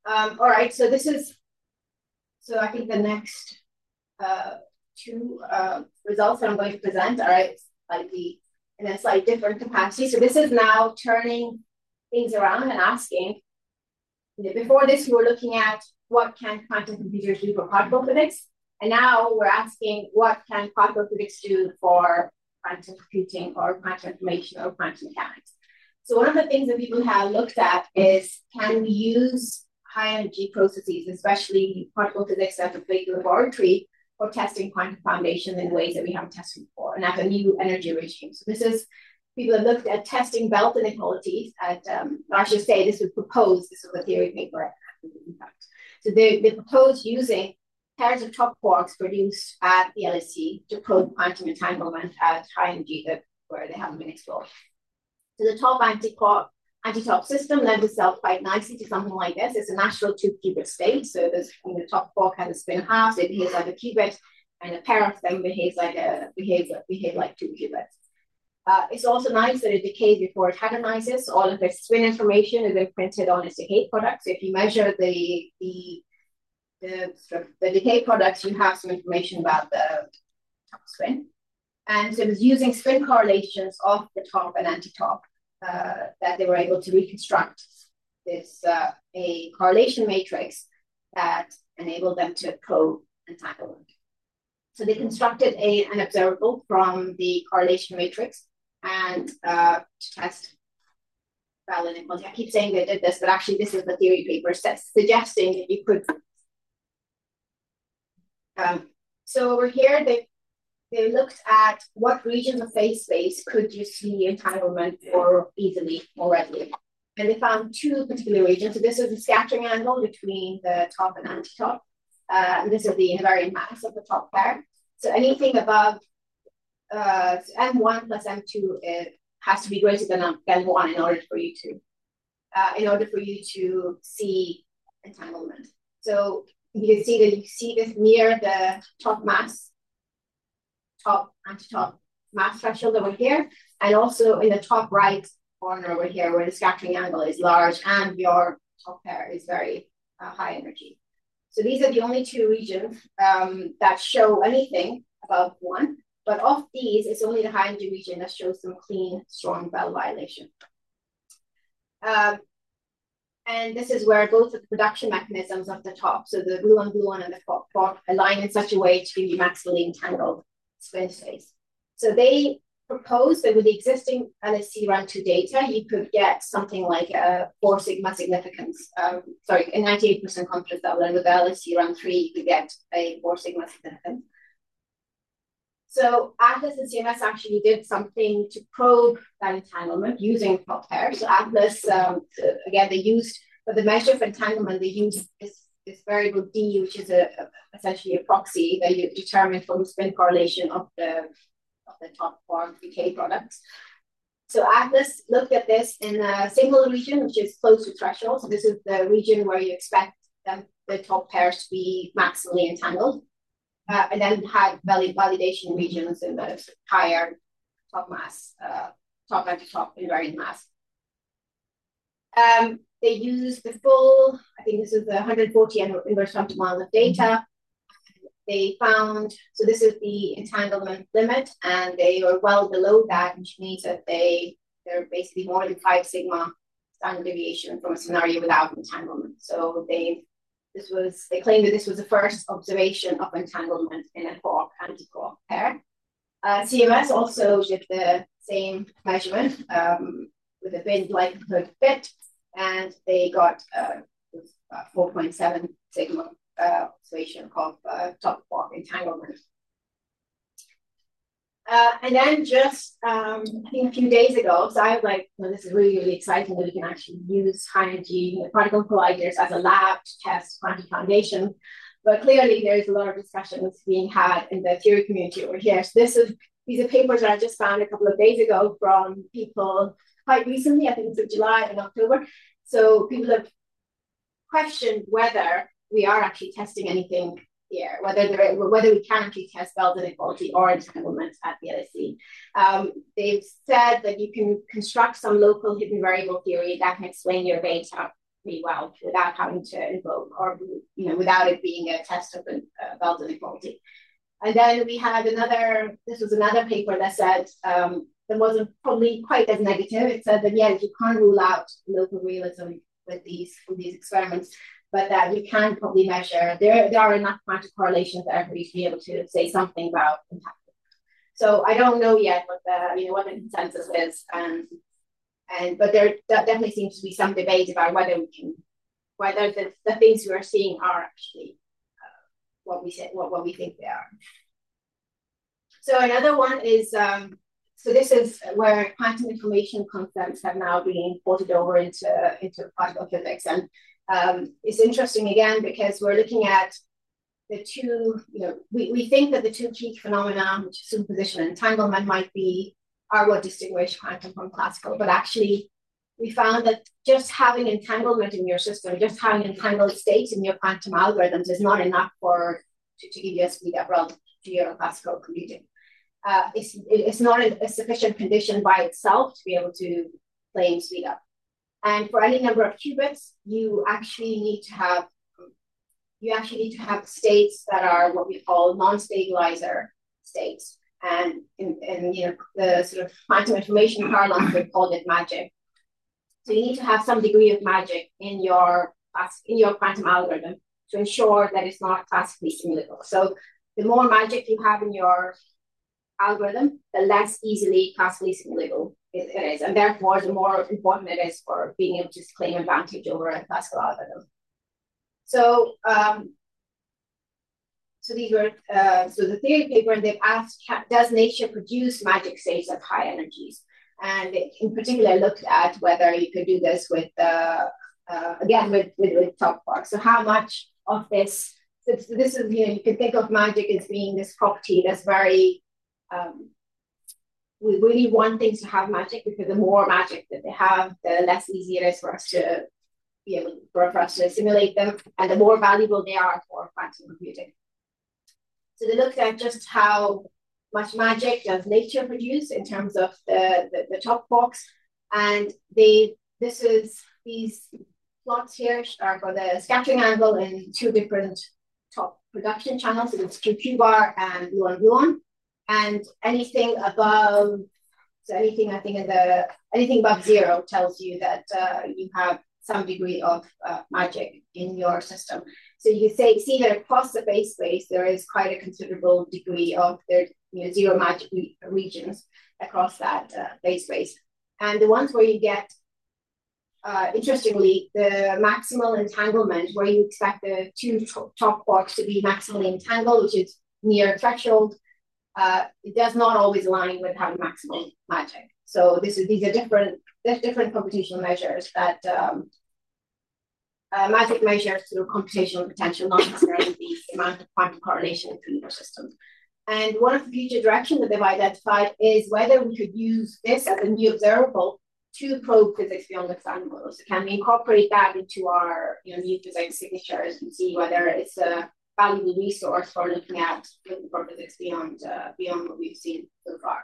Um, all right, so this is, so I think the next uh, two uh, results that I'm going to present are slightly in a slightly different capacity. So this is now turning things around and asking, you know, before this, we were looking at what can quantum computers do for particle physics. And now we're asking what can particle physics do for quantum computing or quantum information or quantum mechanics. So one of the things that people have looked at is, can we use high energy processes, especially particle physics at the big laboratory, for testing quantum foundations in ways that we haven't tested before and have a new energy regime. So this is, people have looked at testing belt inequalities at, um, I should say this was proposed, this was a theory paper. So they, they proposed using pairs of top quarks produced at the L H C to probe quantum entanglement at high energy that, where they haven't been explored. So the top anti-quark, anti-top system lends itself quite nicely to something like this. It's a natural two-qubit state. So there's, you know, the top quark has a spin half, so it behaves like a qubit, and a pair of them behaves like a behaves behave like two qubits. Uh, it's also nice that it decays before it hadronizes. All of its spin information is imprinted on its decay product. So if you measure the the the, the decay products, you have some information about the top spin. And so it was using spin correlations of the top and anti-top uh, that they were able to reconstruct this uh, a correlation matrix that enabled them to probe entanglement. So they constructed a, an observable from the correlation matrix and uh, to test belt inequality. I keep saying they did this, but actually this is the theory paper says, suggesting that you could. Um, so over here, they They looked at what regions of phase space could you see entanglement more easily, more readily. And they found two particular regions. So this is the scattering angle between the top and anti-top. Uh, and this is the invariant mass of the top pair. So anything above uh, M one plus M two, it has to be greater than, than one in order for you to uh, in order for you to see entanglement. So you can see that you see this near the top mass, top anti-top mass threshold over here, and also in the top right corner over here where the scattering angle is large and your top pair is very uh, high energy. So these are the only two regions um, that show anything above one, but of these, it's only the high energy region that shows some clean, strong bell violation. Um, and this is where both of the production mechanisms of the top, so the gluon gluon and the top quark, align in such a way to give you maximally entangled spin space. So they proposed that with the existing L H C run two data, you could get something like a four sigma significance, um, sorry, a ninety-eight percent confidence level, and with the L H C run three, you could get a four sigma significance. So Atlas and C M S actually did something to probe that entanglement using top pairs. So Atlas, um, so again, they used, for the measure of entanglement, they used this, this variable D, which is a, a, essentially a proxy that you determine from the spin correlation of the, of the top quark decay products. So Atlas looked at this in a single region, which is close to threshold. So this is the region where you expect them, the top pairs to be maximally entangled. Uh, and then had valid validation regions in the higher top mass, uh, top anti-top invariant mass. Um, they used the full, I think this is the one hundred forty inverse femtomile of data. They found, so this is the entanglement limit, and they were well below that, which means that they, they're basically more than five sigma standard deviation from a scenario without entanglement. So they This was, they claimed that this was the first observation of entanglement in a quark anti-quark pair. Uh, C M S also did the same measurement um, with a bin likelihood fit, and they got uh, four point seven sigma uh, observation of uh, top quark entanglement. Uh, and then just, um, I think a few days ago, so I was like, well, this is really, really exciting that we can actually use high energy particle colliders as a lab to test quantum foundation. But clearly there's a lot of discussions being had in the theory community over here. So this is, these are papers that I just found a couple of days ago from people quite recently, I think it's in July and October. So people have questioned whether we are actually testing anything here, whether there, whether we can actually test belt inequality or entanglement at the L H C. Um, they've said that you can construct some local hidden variable theory that can explain your beta pretty well without having to invoke or, you know, without it being a test of uh, Bell's inequality. And then we had another, this was another paper that said, um, that wasn't probably quite as negative. It said that, yes, you can't rule out local realism with these, with these experiments, but that you can probably measure, there, there are enough quantum correlations there for you to be able to say something about impact. So I don't know yet what the, you know, what the consensus is. Um, and, but there definitely seems to be some debate about whether we can, whether the, the things we are seeing are actually uh, what we say, what, what we think they are. So another one is, um, so this is where quantum information concepts have now been ported over into, into particle physics. And um, it's interesting again, because we're looking at the two, you know, we, we think that the two key phenomena, which is superposition and entanglement, might be, are what distinguish quantum from classical. But actually, we found that just having entanglement in your system, just having entangled states in your quantum algorithms is not enough for to, to give you a speed up relative to your classical computing. Uh, it's, it's not a, a sufficient condition by itself to be able to claim speed up. And for any number of qubits, you actually need to have you actually need to have states that are what we call non-stabilizer states. And in, in you know, the sort of quantum information parlance, we call it magic. So you need to have some degree of magic in your in your quantum algorithm to ensure that it's not classically simulable. So the more magic you have in your algorithm, the less easily classically simulable it, it is. And therefore, the more important it is for being able to claim advantage over a classical algorithm. So, um, so these were, uh, so the theory paper, and they've asked, does nature produce magic states of high energies? And it in particular looked at whether you could do this with, uh, uh, again, with, with, with top quarks. So how much of this, so this is, you know, you can think of magic as being this property that's very, um, we really want things to have magic, because the more magic that they have, the less easy it is for us to be able for, for us to simulate them, and the more valuable they are for quantum computing. So they looked at just how much magic does nature produce in terms of the, the, the top quarks. And they, this is, these plots here are for the scattering angle in two different top production channels. So it's Q Q bar and gluon gluon. And anything above, so anything I think in the, anything above zero tells you that uh, you have some degree of uh, magic in your system. So you say, see that across the base space, there is quite a considerable degree of there, you know, zero magic re regions across that uh, base space. And the ones where you get, uh, interestingly, the maximal entanglement, where you expect the two top quarks to be maximally entangled, which is near threshold, uh, it does not always align with having maximal magic. So this is, these are different, there's different computational measures that um, uh, magic measures through computational potential, not necessarily the amount of quantum correlation between your systems. And one of the future directions that they've identified is whether we could use this as a new observable to probe physics beyond expanding models. So can we incorporate that into our, you know, new physics signatures and see whether it's a valuable resource for looking at looking for physics beyond uh, beyond what we've seen so far.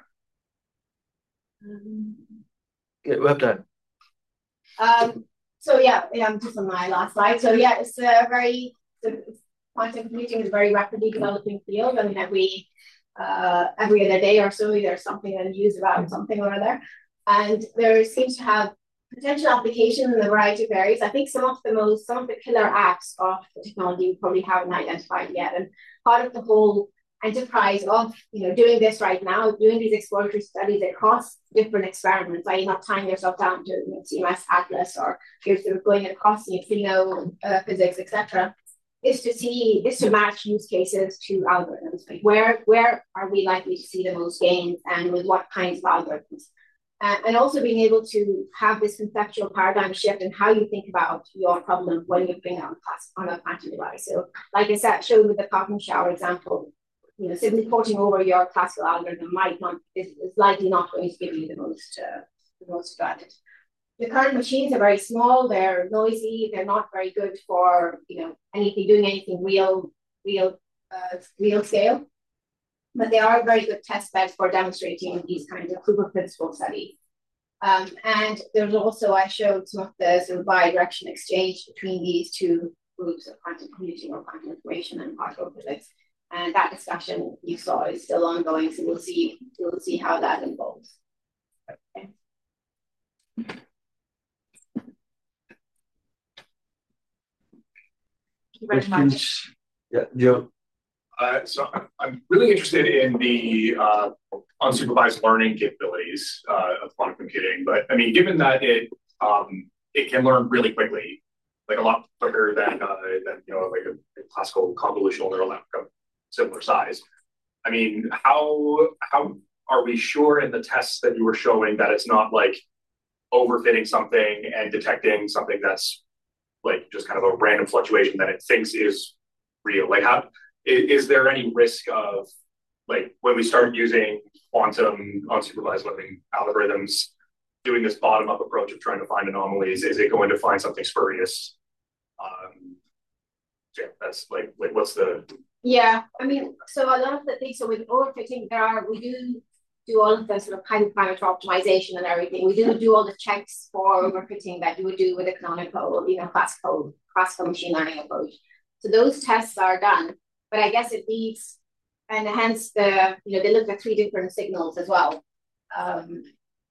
Um, Good, well done. Um, so yeah, I'm just on my last slide. So yeah, it's a very, quantum computing is a very rapidly developing field. I mean, every, uh, every other day or so, there's something in the news about something or other. And there seems to have potential application in a variety of areas. I think some of the most, some of the killer apps of the technology we probably haven't identified yet. And part of the whole enterprise of, you know, doing this right now, doing these exploratory studies across different experiments, like not tying yourself down to, you know, C M S Atlas, or you're sort of going across neutrino uh, physics, et cetera, is to see, is to match use cases to algorithms. Like where, where are we likely to see the most gains, and with what kinds of algorithms? Uh, and also being able to have this conceptual paradigm shift in how you think about your problem when you bring it on, class, on a quantum device. So like I said, showed with the cotton shower example, you know, simply porting over your classical algorithm might not, is, is likely not going to give you the most, uh, the most advantage. The current machines are very small, they're noisy, they're not very good for, you know, anything, doing anything real, real, uh, real scale. But they are very good test beds for demonstrating these kinds of proof of principle studies. Um, and there's also, I showed some of the sort of bi-direction exchange between these two groups of quantum computing or quantum information and particle physics. And that discussion you saw is still ongoing, so we'll see, we'll see how that evolves. Okay. Thank you very much. Yeah, Joe. Uh, so I'm, I'm really interested in the uh, unsupervised learning capabilities uh, of quantum computing. But I mean, given that it um, it can learn really quickly, like a lot quicker than uh, than you know like a, a classical convolutional neural network of similar size. I mean, how how are we sure in the tests that you were showing that it's not like overfitting something and detecting something that's like just kind of a random fluctuation that it thinks is real? Like how is, is there any risk of like when we start using quantum unsupervised learning algorithms doing this bottom-up approach of trying to find anomalies, is it going to find something spurious? Um, yeah, that's like, like what's the... Yeah, I mean, so a lot of the things, so with overfitting, there are, we do do all of the sort of kind of parameter optimization and everything. We do do all the checks for overfitting that you would do with a canonical, you know, classical, classical machine learning approach. So those tests are done, but I guess it needs, and hence the, you know, they looked at three different signals as well. Um,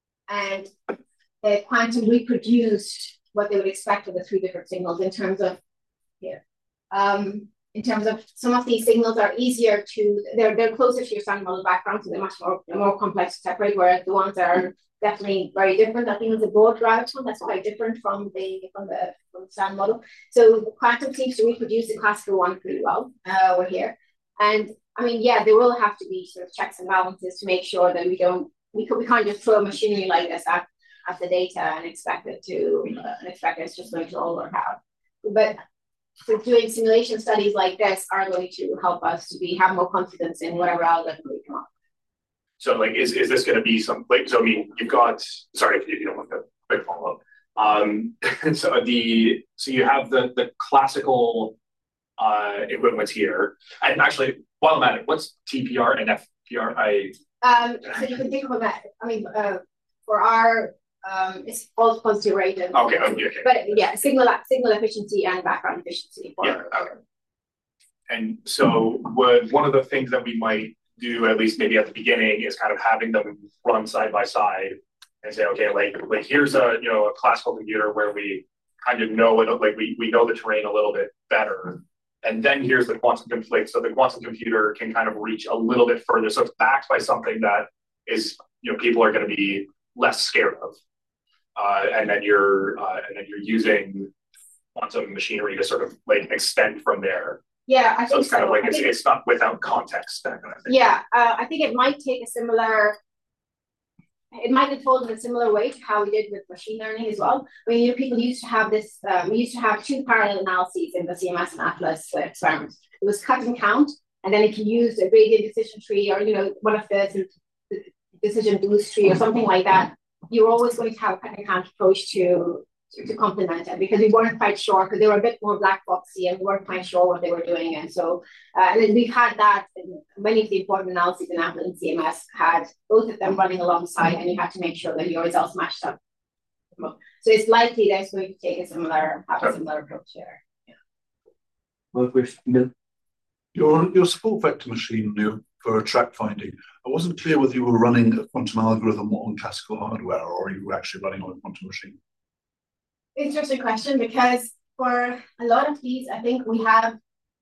and the quantum reproduced what they would expect of the three different signals in terms of, here. Um, in terms of some of these signals are easier to, they're, they're closer to your standard model background, so they're much more, more complex to separate, whereas the ones that are definitely very different. I think it's a broad route one that's quite different from the, from the, from the standard model. So the quantum seems to reproduce the classical one pretty well uh, over here. And I mean, yeah, there will have to be sort of checks and balances to make sure that we don't, we, could, we can't just throw machinery like this at, at the data and expect it to, uh, and expect it's just going to all work out. But so doing simulation studies like this are going to help us to be have more confidence in whatever algorithm we come up. So like, is, is this going to be some, like, so I mean, you've got, sorry if you don't want to quick follow up. Um, so the, so you have the, the classical uh, equivalents here. And actually, while I'm at it, what's T P R and F P R? I, um, so you can think of that, I mean, uh, for our, Um, it's false positive rate. Okay, okay, okay. But yeah, signal signal efficiency and background efficiency. For, yeah, okay. And so would, one of the things that we might do, at least maybe at the beginning, is kind of having them run side by side and say, okay, like, like here's a, you know, a classical computer where we kind of know it, like we, we know the terrain a little bit better. And then here's the quantum computer. So the quantum computer can kind of reach a little bit further. So it's backed by something that is, you know, people are going to be less scared of. Uh, and then you're uh, and then you're using quantum machinery to sort of like extend from there. Yeah, I think so. It's kind so. of like it's, think, it's not without context. That kind of thing. Yeah, uh, I think it might take a similar. It might unfold in a similar way to how we did with machine learning as well. I mean, you know, people used to have this. Um, we used to have two parallel analyses in the C M S and Atlas uh, experiments. It was cut and count, and then if you used a gradient decision tree or you know one of the, the decision boost tree or something like that, you're always going to have a cut and count approach to, to, to complement it because we weren't quite sure because they were a bit more black boxy and we weren't quite sure what they were doing. And so, uh, and then we've had that in many of the important analyses in Apple and C M S had both of them running alongside and you had to make sure that your results matched up. So it's likely that it's going to take a similar, have a similar approach here. Yeah. Well, question, Your, your support vector machine for track finding, I wasn't clear whether you were running a quantum algorithm on classical hardware or you were actually running on a quantum machine. Interesting question, because for a lot of these, I think we have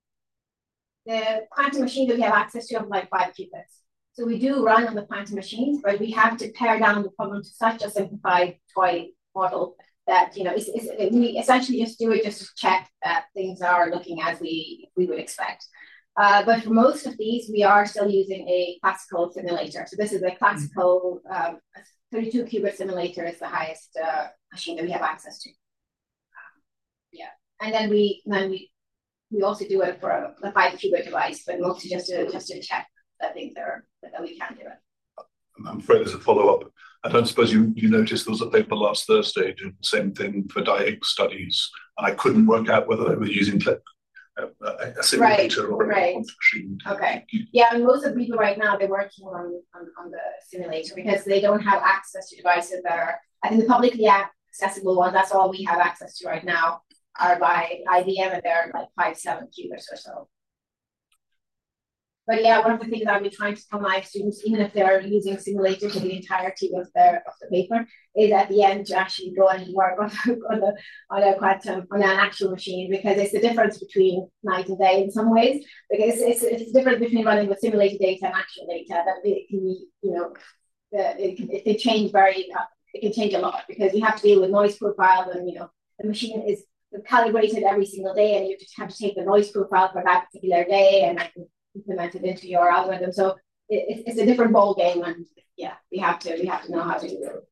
the quantum machine that we have access to of like five qubits. So we do run on the quantum machines, but we have to pare down the problem to such a simplified toy model that, you know, it's, it's, we essentially just do it just to check that things are looking as we, we would expect. Uh, but for most of these, we are still using a classical simulator. So this is a classical um, thirty-two qubit simulator is the highest uh, machine that we have access to. Um, yeah, and then we then we we also do it for a, a five qubit device, but mostly just to just to check that things are that we can do it. I'm afraid there's a follow up. I don't suppose you you noticed there was a paper last Thursday doing the same thing for Dieck studies, and I couldn't work out whether they were using a, a simulator right, or a right. quantum machine. Okay. Yeah, and most of the people right now, they're working on, on, on the simulator because they don't have access to devices that are, I think the publicly accessible ones, that's all we have access to right now, are by I B M, and they're like five, seven qubits or so. But yeah, one of the things I've been trying to tell my students, even if they're using simulator for the entirety of their of the paper, is at the end to actually go and work on, on the on a quantum on an actual machine, because it's the difference between night and day in some ways. Because it's it's, it's the difference between running with simulated data and actual data that it can be, you know, it can, it can change very it can change a lot, because you have to deal with noise profile, and you know the machine is calibrated every single day, and you just have to take the noise profile for that particular day and implement it into your algorithm. So it, it's a different ball game, and yeah, we have to we have to know how to do it.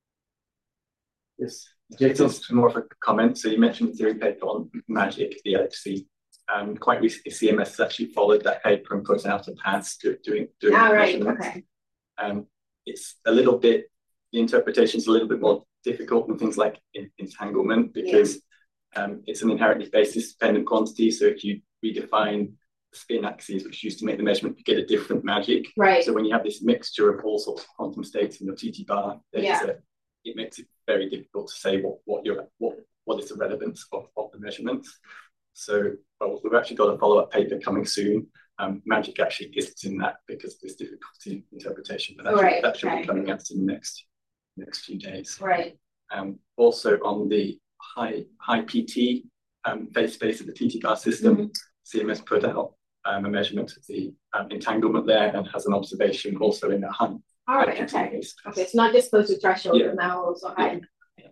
Yes. Just more of a comment. So you mentioned the theory paper on magic, the L H C. Um, quite recently, C M S has actually followed that paper and put out a pass to doing doing ah, right, measurements. okay. Um, it's a little bit, the interpretation is a little bit more difficult than things like entanglement, because yeah. um, it's an inherently basis dependent quantity. So if you redefine spin axes, which used to make the measurement, you get a different magic. Right. So when you have this mixture of all sorts of quantum states in your T T bar data yeah. set, it makes it very difficult to say what what you're what what is the relevance of, of the measurements. So well, we've actually got a follow-up paper coming soon. Um, magic actually isn't in that because of this difficulty in interpretation, but that, right. should, that should right. be coming out in the next next few days. Right. Um, also on the high high P T um, phase space of the T T bar system, mm-hmm. C M S put out Um, a measurement of the um, entanglement there, and has an observation also in the high. All right, okay. Okay, it's not just close to threshold, yeah. now also high. Yeah.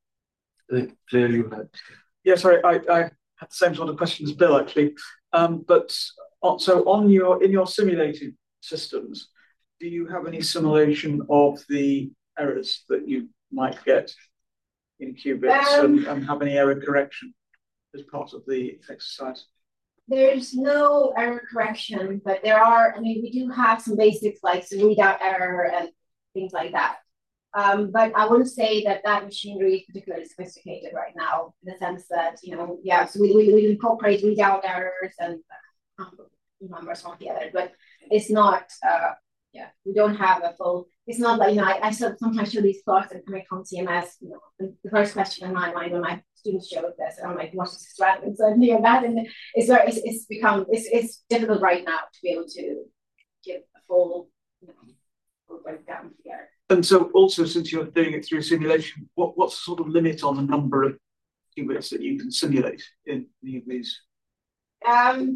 Yeah. Claire, you had. Yeah, sorry, I, I had the same sort of question as Bill actually. Um, but on, so on your in your simulated systems, do you have any simulation of the errors that you might get in qubits, um, and, and have any error correction as part of the exercise? There's no error correction, but there are, I mean, we do have some basics like some readout error and things like that. Um, but I wouldn't say that that machinery is particularly sophisticated right now, in the sense that, you know, yeah, so we, we, we incorporate readout errors and I can't remember some of the others, but it's not, uh, yeah, we don't have a full, it's not like, you know, I, I sometimes show these plots and coming from C M S, you know, the, the first question in my mind when my students showed this, and I'm like, what is this relevant? So I'm doing that, and it's very, it's, it's become, it's, it's difficult right now to be able to give a full, you know, full breakdown together. And so also, since you're doing it through simulation, what, what's the sort of limit on the number of qubits that you can simulate in any of these? Um,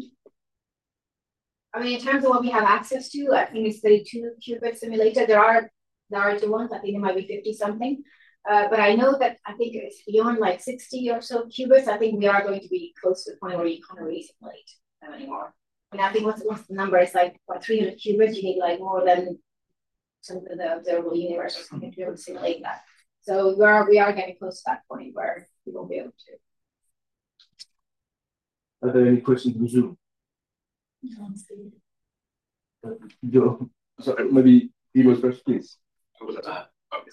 I mean, in terms of what we have access to, I think it's thirty-two qubit simulator. There are larger ones. I think it might be fifty something. Uh, but I know that I think it's beyond like sixty or so qubits. I think we are going to be close to the point where you can't really simulate them anymore. And I think what's, what's the number? It's like, what, three hundred qubits? You need like more than some of the observable universe or something to be able to simulate that. So we are, we are getting close to that point where we won't be able to. Are there any questions in Zoom? Joe, sorry, maybe you go first, please. Uh,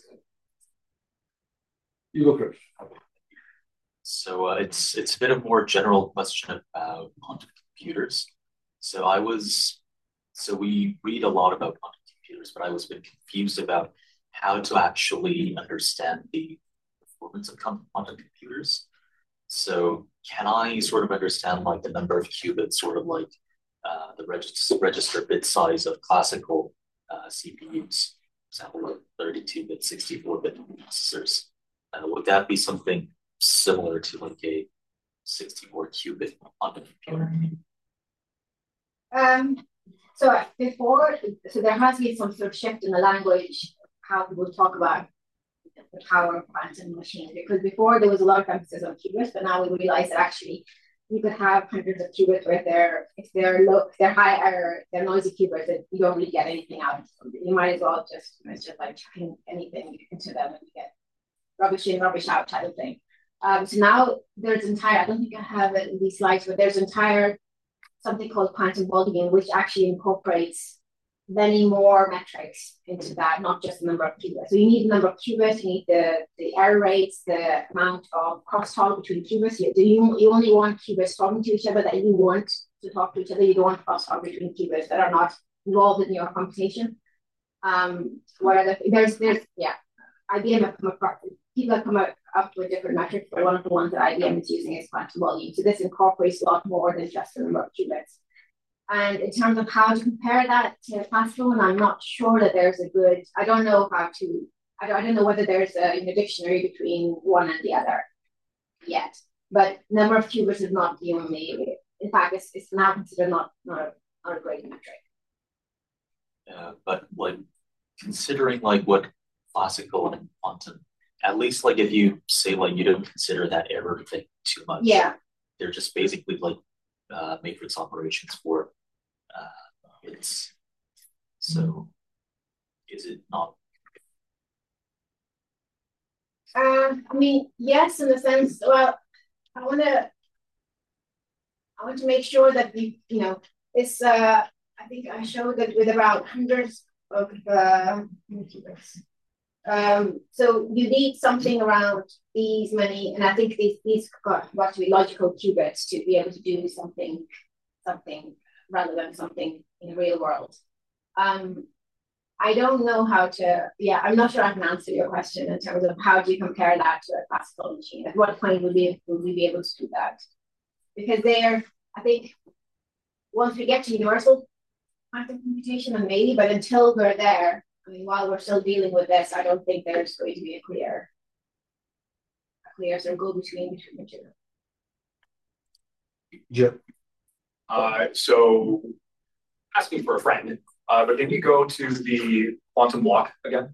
You go first. So uh, it's it's a bit of a more general question about quantum computers. So I was, so we read a lot about quantum computers, but I was a bit confused about how to actually understand the performance of quantum computers. So can I sort of understand like the number of qubits, sort of like uh, the register, register bit size of classical uh, C P Us, for example, like thirty-two bit, sixty-four bit processors? Uh, would that be something similar to like a sixty-four qubit quantum computer? Um, so before, so there has been some sort of shift in the language, how people talk about the power of quantum machines, because before there was a lot of emphasis on qubits, but now we realize that actually you could have hundreds of qubits where they're, if they're low, if they're high error, they're noisy qubits, that you don't really get anything out of them. You might as well just, it's just like chucking anything into them and you get rubbish in, rubbish out type of thing. Um, so now there's entire, I don't think I have it in these slides, but there's entire something called quantum ball gauge, which actually incorporates many more metrics into that, not just the number of qubits. So you need the number of qubits, you need the, the error rates, the amount of crosstalk between qubits. You, you, you only want qubits talking to each other that you want to talk to each other. You don't want crosstalk between qubits that are not involved in your computation. Um, what other, there's, there's, yeah, I B M have come across, people have come up, up with different metrics, but one of the ones that I B M is using is quantum volume. So this incorporates a lot more than just the number of qubits. And in terms of how to compare that to classical, and I'm not sure that there's a good, I don't know how to, I don't, I don't know whether there's a, a dictionary between one and the other yet. But number of qubits is not the only, in fact, it's, it's now considered not, not, a, not a great metric. Yeah, but like considering like what classical and quantum, at least like if you say like you don't consider that error thing too much. Yeah. They're just basically like uh, matrix operations for uh, bits. So is it not? Um, I mean, yes, in the sense, well, I want to, I want to make sure that you, you know, it's, uh, I think I showed that with about hundreds of, uh, um, so you need something around these many, and I think these, these got, got to be logical qubits to be able to do something, something relevant, something in the real world. Um, I don't know how to, yeah, I'm not sure I can answer your question in terms of how do you compare that to a classical machine? At what point would we, would we be able to do that? Because there, I think, once we get to universal quantum computation, and maybe, but until we're there, I mean, while we're still dealing with this, I don't think there's going to be a clear, a clear sort of go between between the two. Yeah. Uh, so, asking for a friend, uh, but can you go to the quantum walk again?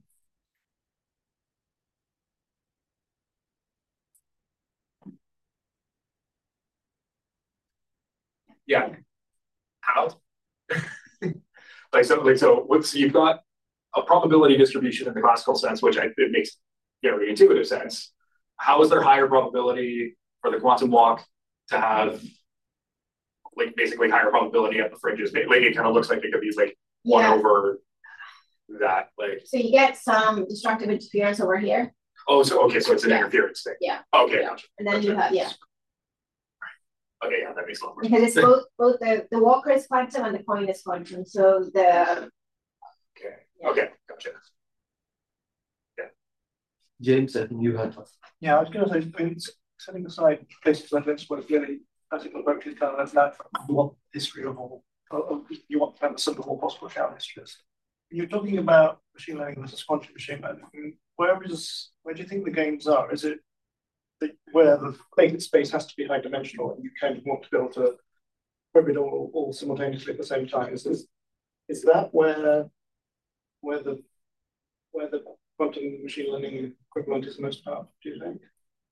Yeah. How? like so, like so. What's so you've got a probability distribution in the classical sense, which I, it makes you know the intuitive sense. How is there higher probability for the quantum walk to have like basically higher probability at the fringes? Like it kind of looks like it could be like one yeah. over that. Like so, you get some destructive interference over here. Oh, so okay, so it's an yeah. interference thing. Yeah. Okay, yeah. gotcha. And then gotcha. you have yeah. Okay, yeah, that makes a lot more sense. Because it's both both the, the Walker is quantum and the coin is quantum. So the Okay. Yeah. Okay, gotcha. Yeah. James, I think you had Yeah, I was gonna say I mean, setting aside places like this where really classical approaches kind of that you want history of all of, you want to have some of all possible shout histories. You're talking about machine learning versus quantum machine learning. Where is where do you think the gains are? Is it the, where the latent space has to be high dimensional and you kind of want to be able to probe it all, all simultaneously at the same time? Is this is that where where the where the quantum machine learning equivalent is most powerful, do you think?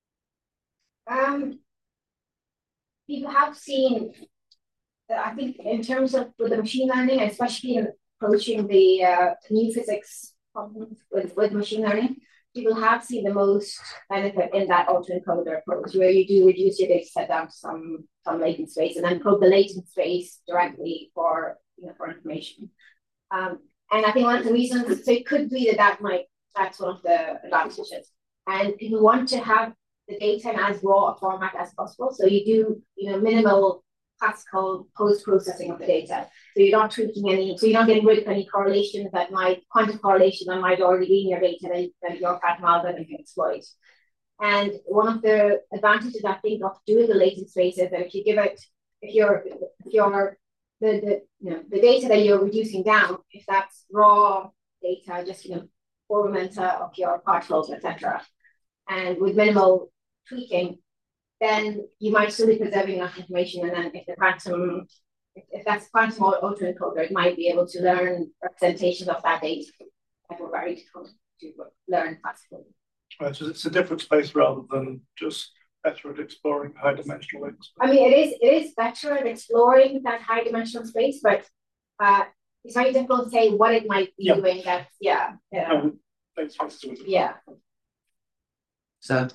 Um people have seen I think in terms of with the machine learning, especially in approaching the uh, new physics problems with, with machine learning, people have seen the most benefit in that autoencoder approach, where you do reduce your data set down to some, some latent space and then probe the latent space directly for, you know, for information. Um, and I think one of the reasons, so it could be that that might, that's one of the advantages. And people want to have the data in as raw a format as possible. So you do, you know, minimal classical post-processing of the data. So you're not tweaking any, so you're not getting rid of any correlations that might, quantum correlation that might already be in your data that, that your quantum algorithm can exploit. And one of the advantages, I think, of doing the latent space is that if you give it, if you're, if you're, the, the, you know, the data that you're reducing down, if that's raw data, just, you know, four momenta of your particles, et cetera, and with minimal tweaking, then you might still be preserving enough information. And then if the quantum, if, if that's quantum autoencoder, it might be able to learn representations of that data that were very difficult to learn classically. Right, so it's a different space rather than just better at exploring high dimensional links. I mean, it is it is better at exploring that high dimensional space, but uh, it's very difficult to say what it might be yeah. doing. That yeah, yeah, um, yeah. Sam.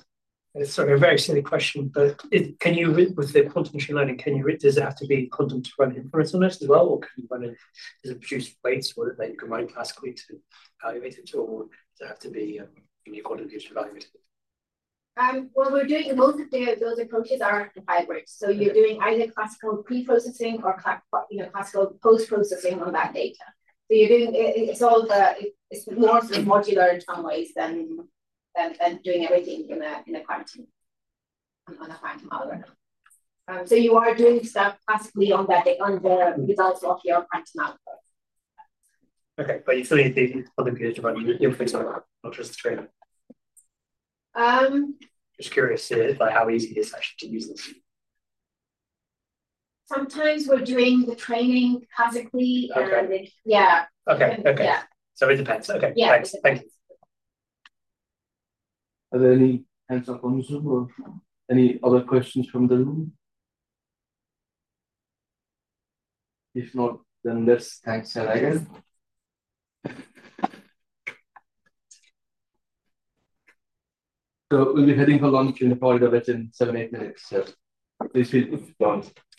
Sorry, a very silly question, but it, can you, with the quantum machine learning, can you, does it have to be quantum to run inference on it as well, or can you run it, does it produce weights or that you can run classically to evaluate it, or does it have to be um, in your quantum to evaluate it? Um, well, we're doing most of the, those approaches are hybrid. So you're doing either classical pre-processing or you know classical post-processing on that data. So you're doing it, it's all the it's more sort of modular in some ways than than, than doing everything in a in a quantum on a quantum algorithm. Um, so you are doing stuff classically on that on the results of your quantum algorithm. Okay, but you still need the other computer to run the inference on it, not just the training. Um, just curious, uh, like how easy it is actually to use this. Sometimes we're doing the training classically, okay. and it, yeah. Okay. Okay. Yeah. So it depends. Okay. Yeah. Thanks. Thank you. Are there any hands up on Zoom or any other questions from the room? If not, then let's thank Sarah again. So we'll be heading for lunch in the corridor within seven, eight minutes. So please feel free to join.